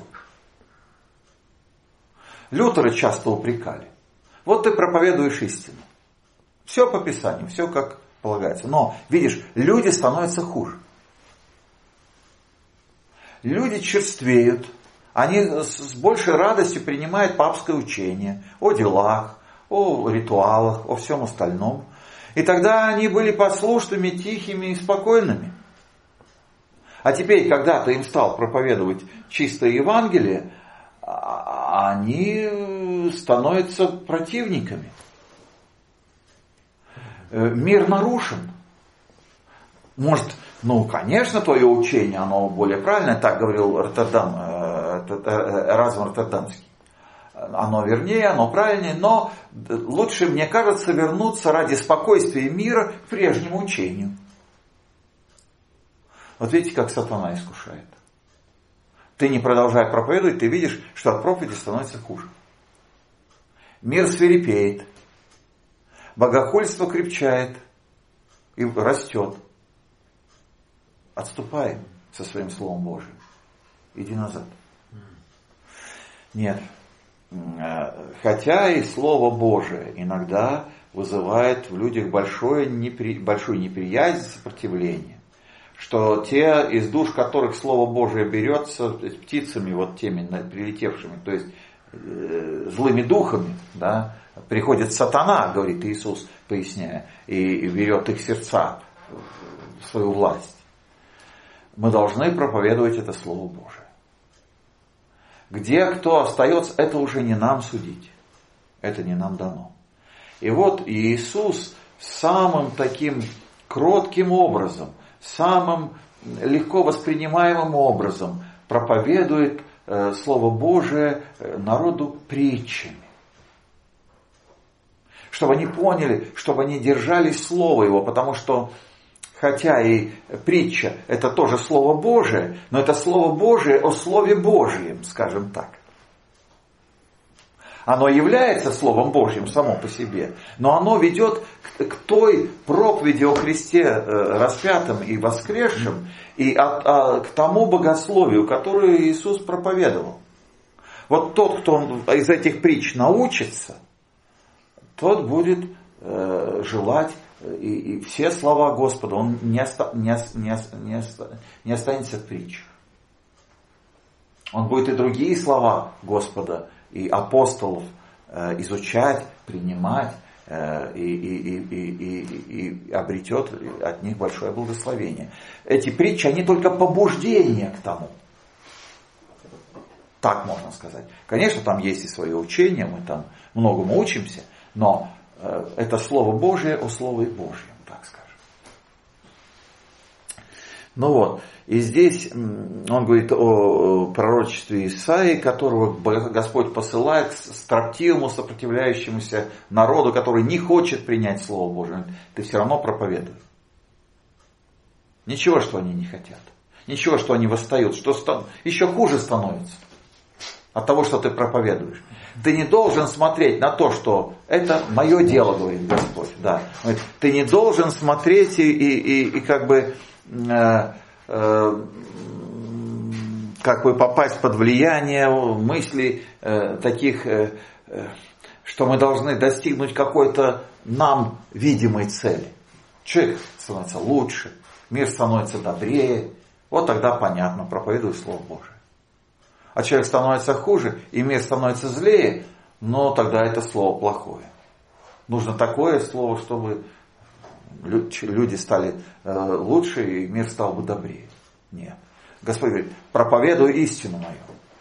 Лютера часто упрекали. Вот ты проповедуешь истину. Все по Писанию, все как полагается. Но, видишь, люди становятся хуже. Люди черствеют. Они с большей радостью принимают папское учение о делах, о ритуалах, о всем остальном. И тогда они были послушными, тихими и спокойными. А теперь, когда ты им стал проповедовать чистое Евангелие, они становятся противниками. Мир нарушен. Может, ну, конечно, твое учение, оно более правильное, так говорил Роттердам, Эразм Роттердамский. Оно вернее, оно правильнее, но лучше, мне кажется, вернуться ради спокойствия мира к прежнему учению. Вот видите, как сатана искушает. Ты не продолжая проповедовать, ты видишь, что от проповеди становится хуже. Мир свирепеет, богохульство крепчает и растет. Отступай со своим Словом Божиим. Иди назад. Нет. Хотя и Слово Божие иногда вызывает в людях большое непри... большую неприязнь, сопротивление. Что те, из душ которых Слово Божие берется, птицами вот теми прилетевшими, то есть э, злыми духами, да, приходит сатана, говорит Иисус, поясняя, и, и берет их сердца в свою власть. Мы должны проповедовать это Слово Божие. Где кто остается, это уже не нам судить. Это не нам дано. И вот Иисус самым таким кротким образом, самым легко воспринимаемым образом проповедует э, Слово Божие народу притчами. Чтобы они поняли, чтобы они держались Слова Его, потому что хотя и притча – это тоже Слово Божие, но это Слово Божие о Слове Божьем, скажем так. Оно является Словом Божьим само по себе, но оно ведет к, к той проповеди о Христе распятом и воскресшем, и от, а, к тому богословию, которое Иисус проповедовал. Вот тот, кто из этих притч научится, тот будет э, желать И, и все слова Господа, он не, оста, не, не, не, не останется в притчах. Он будет и другие слова Господа, и апостолов э, изучать, принимать, и, и, и, и, и обретет от них большое благословение. Эти притчи, они только побуждение к тому. Так можно сказать. Конечно, там есть и свои учения, мы там многому учимся, но это Слово Божие о Слове Божьем, так скажем. Ну вот, и здесь он говорит о пророчестве Исаии, которого Господь посылает к строптивому, сопротивляющемуся народу, который не хочет принять Слово Божие. Ты все равно проповедуй. Ничего, что они не хотят. Ничего, что они восстают. Что стан... еще хуже становится от того, что ты проповедуешь. Ты не должен смотреть на то, что это мое дело, говорит Господь. Да. Ты не должен смотреть и, и, и, и как бы... Э, э, как бы попасть под влияние мыслей э, таких, э, э, что мы должны достигнуть какой-то нам видимой цели. Человек становится лучше, мир становится добрее. Вот тогда понятно, проповедуй Слово Божие. А человек становится хуже, и мир становится злее, но тогда это слово плохое. Нужно такое слово, чтобы люди стали лучше, и мир стал бы добрее. Нет. Господь говорит, проповедуй истину мою.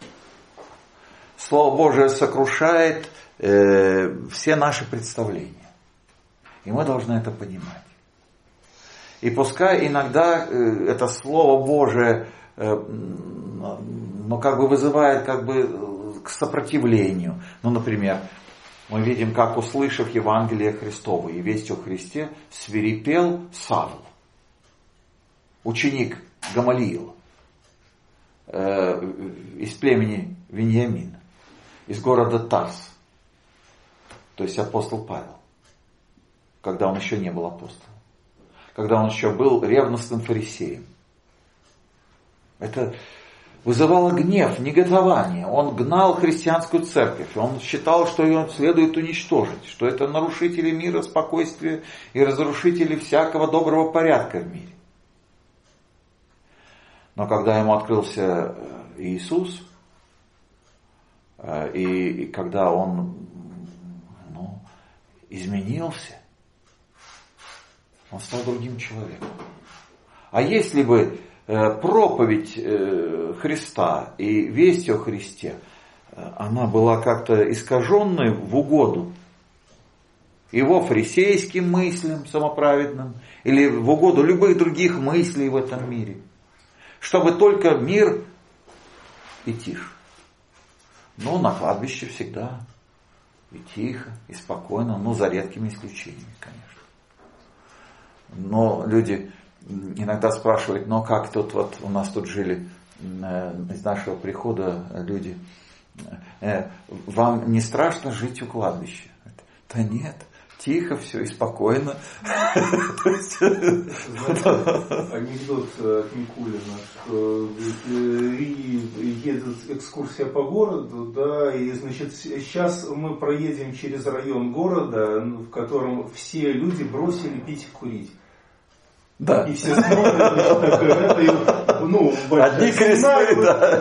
Слово Божие сокрушает э, все наши представления. И мы должны это понимать. И пускай иногда э, это Слово Божие э, но как бы вызывает как бы к сопротивлению. Ну, например, мы видим, как, услышав Евангелие Христово и весть о Христе, свирепел Савл, ученик Гамалиила, э, из племени Виньямина, из города Тарс, то есть апостол Павел, когда он еще не был апостолом, когда он еще был ревностным фарисеем. Это вызывало гнев, негодование. Он гнал христианскую церковь. Он считал, что ее следует уничтожить, что это нарушители мира, спокойствия и разрушители всякого доброго порядка в мире. Но когда ему открылся Иисус, и, и когда он ну, изменился, он стал другим человеком. А если бы проповедь Христа и весть о Христе, она была как-то искаженной в угоду его фарисейским мыслям самоправедным или в угоду любых других мыслей в этом мире, чтобы только мир и тише. Но на кладбище всегда и тихо, и спокойно, но за редкими исключениями, конечно. Но люди иногда спрашивают, ну как тут вот у нас тут жили из нашего прихода люди, вам не страшно жить у кладбища? Да нет, тихо все и спокойно. Анекдот от Никулина, что едет экскурсия по городу, да, и значит сейчас мы проедем через район города, в котором все люди бросили пить и курить. Да. И все смотрят, это, ну, одни кресты, да.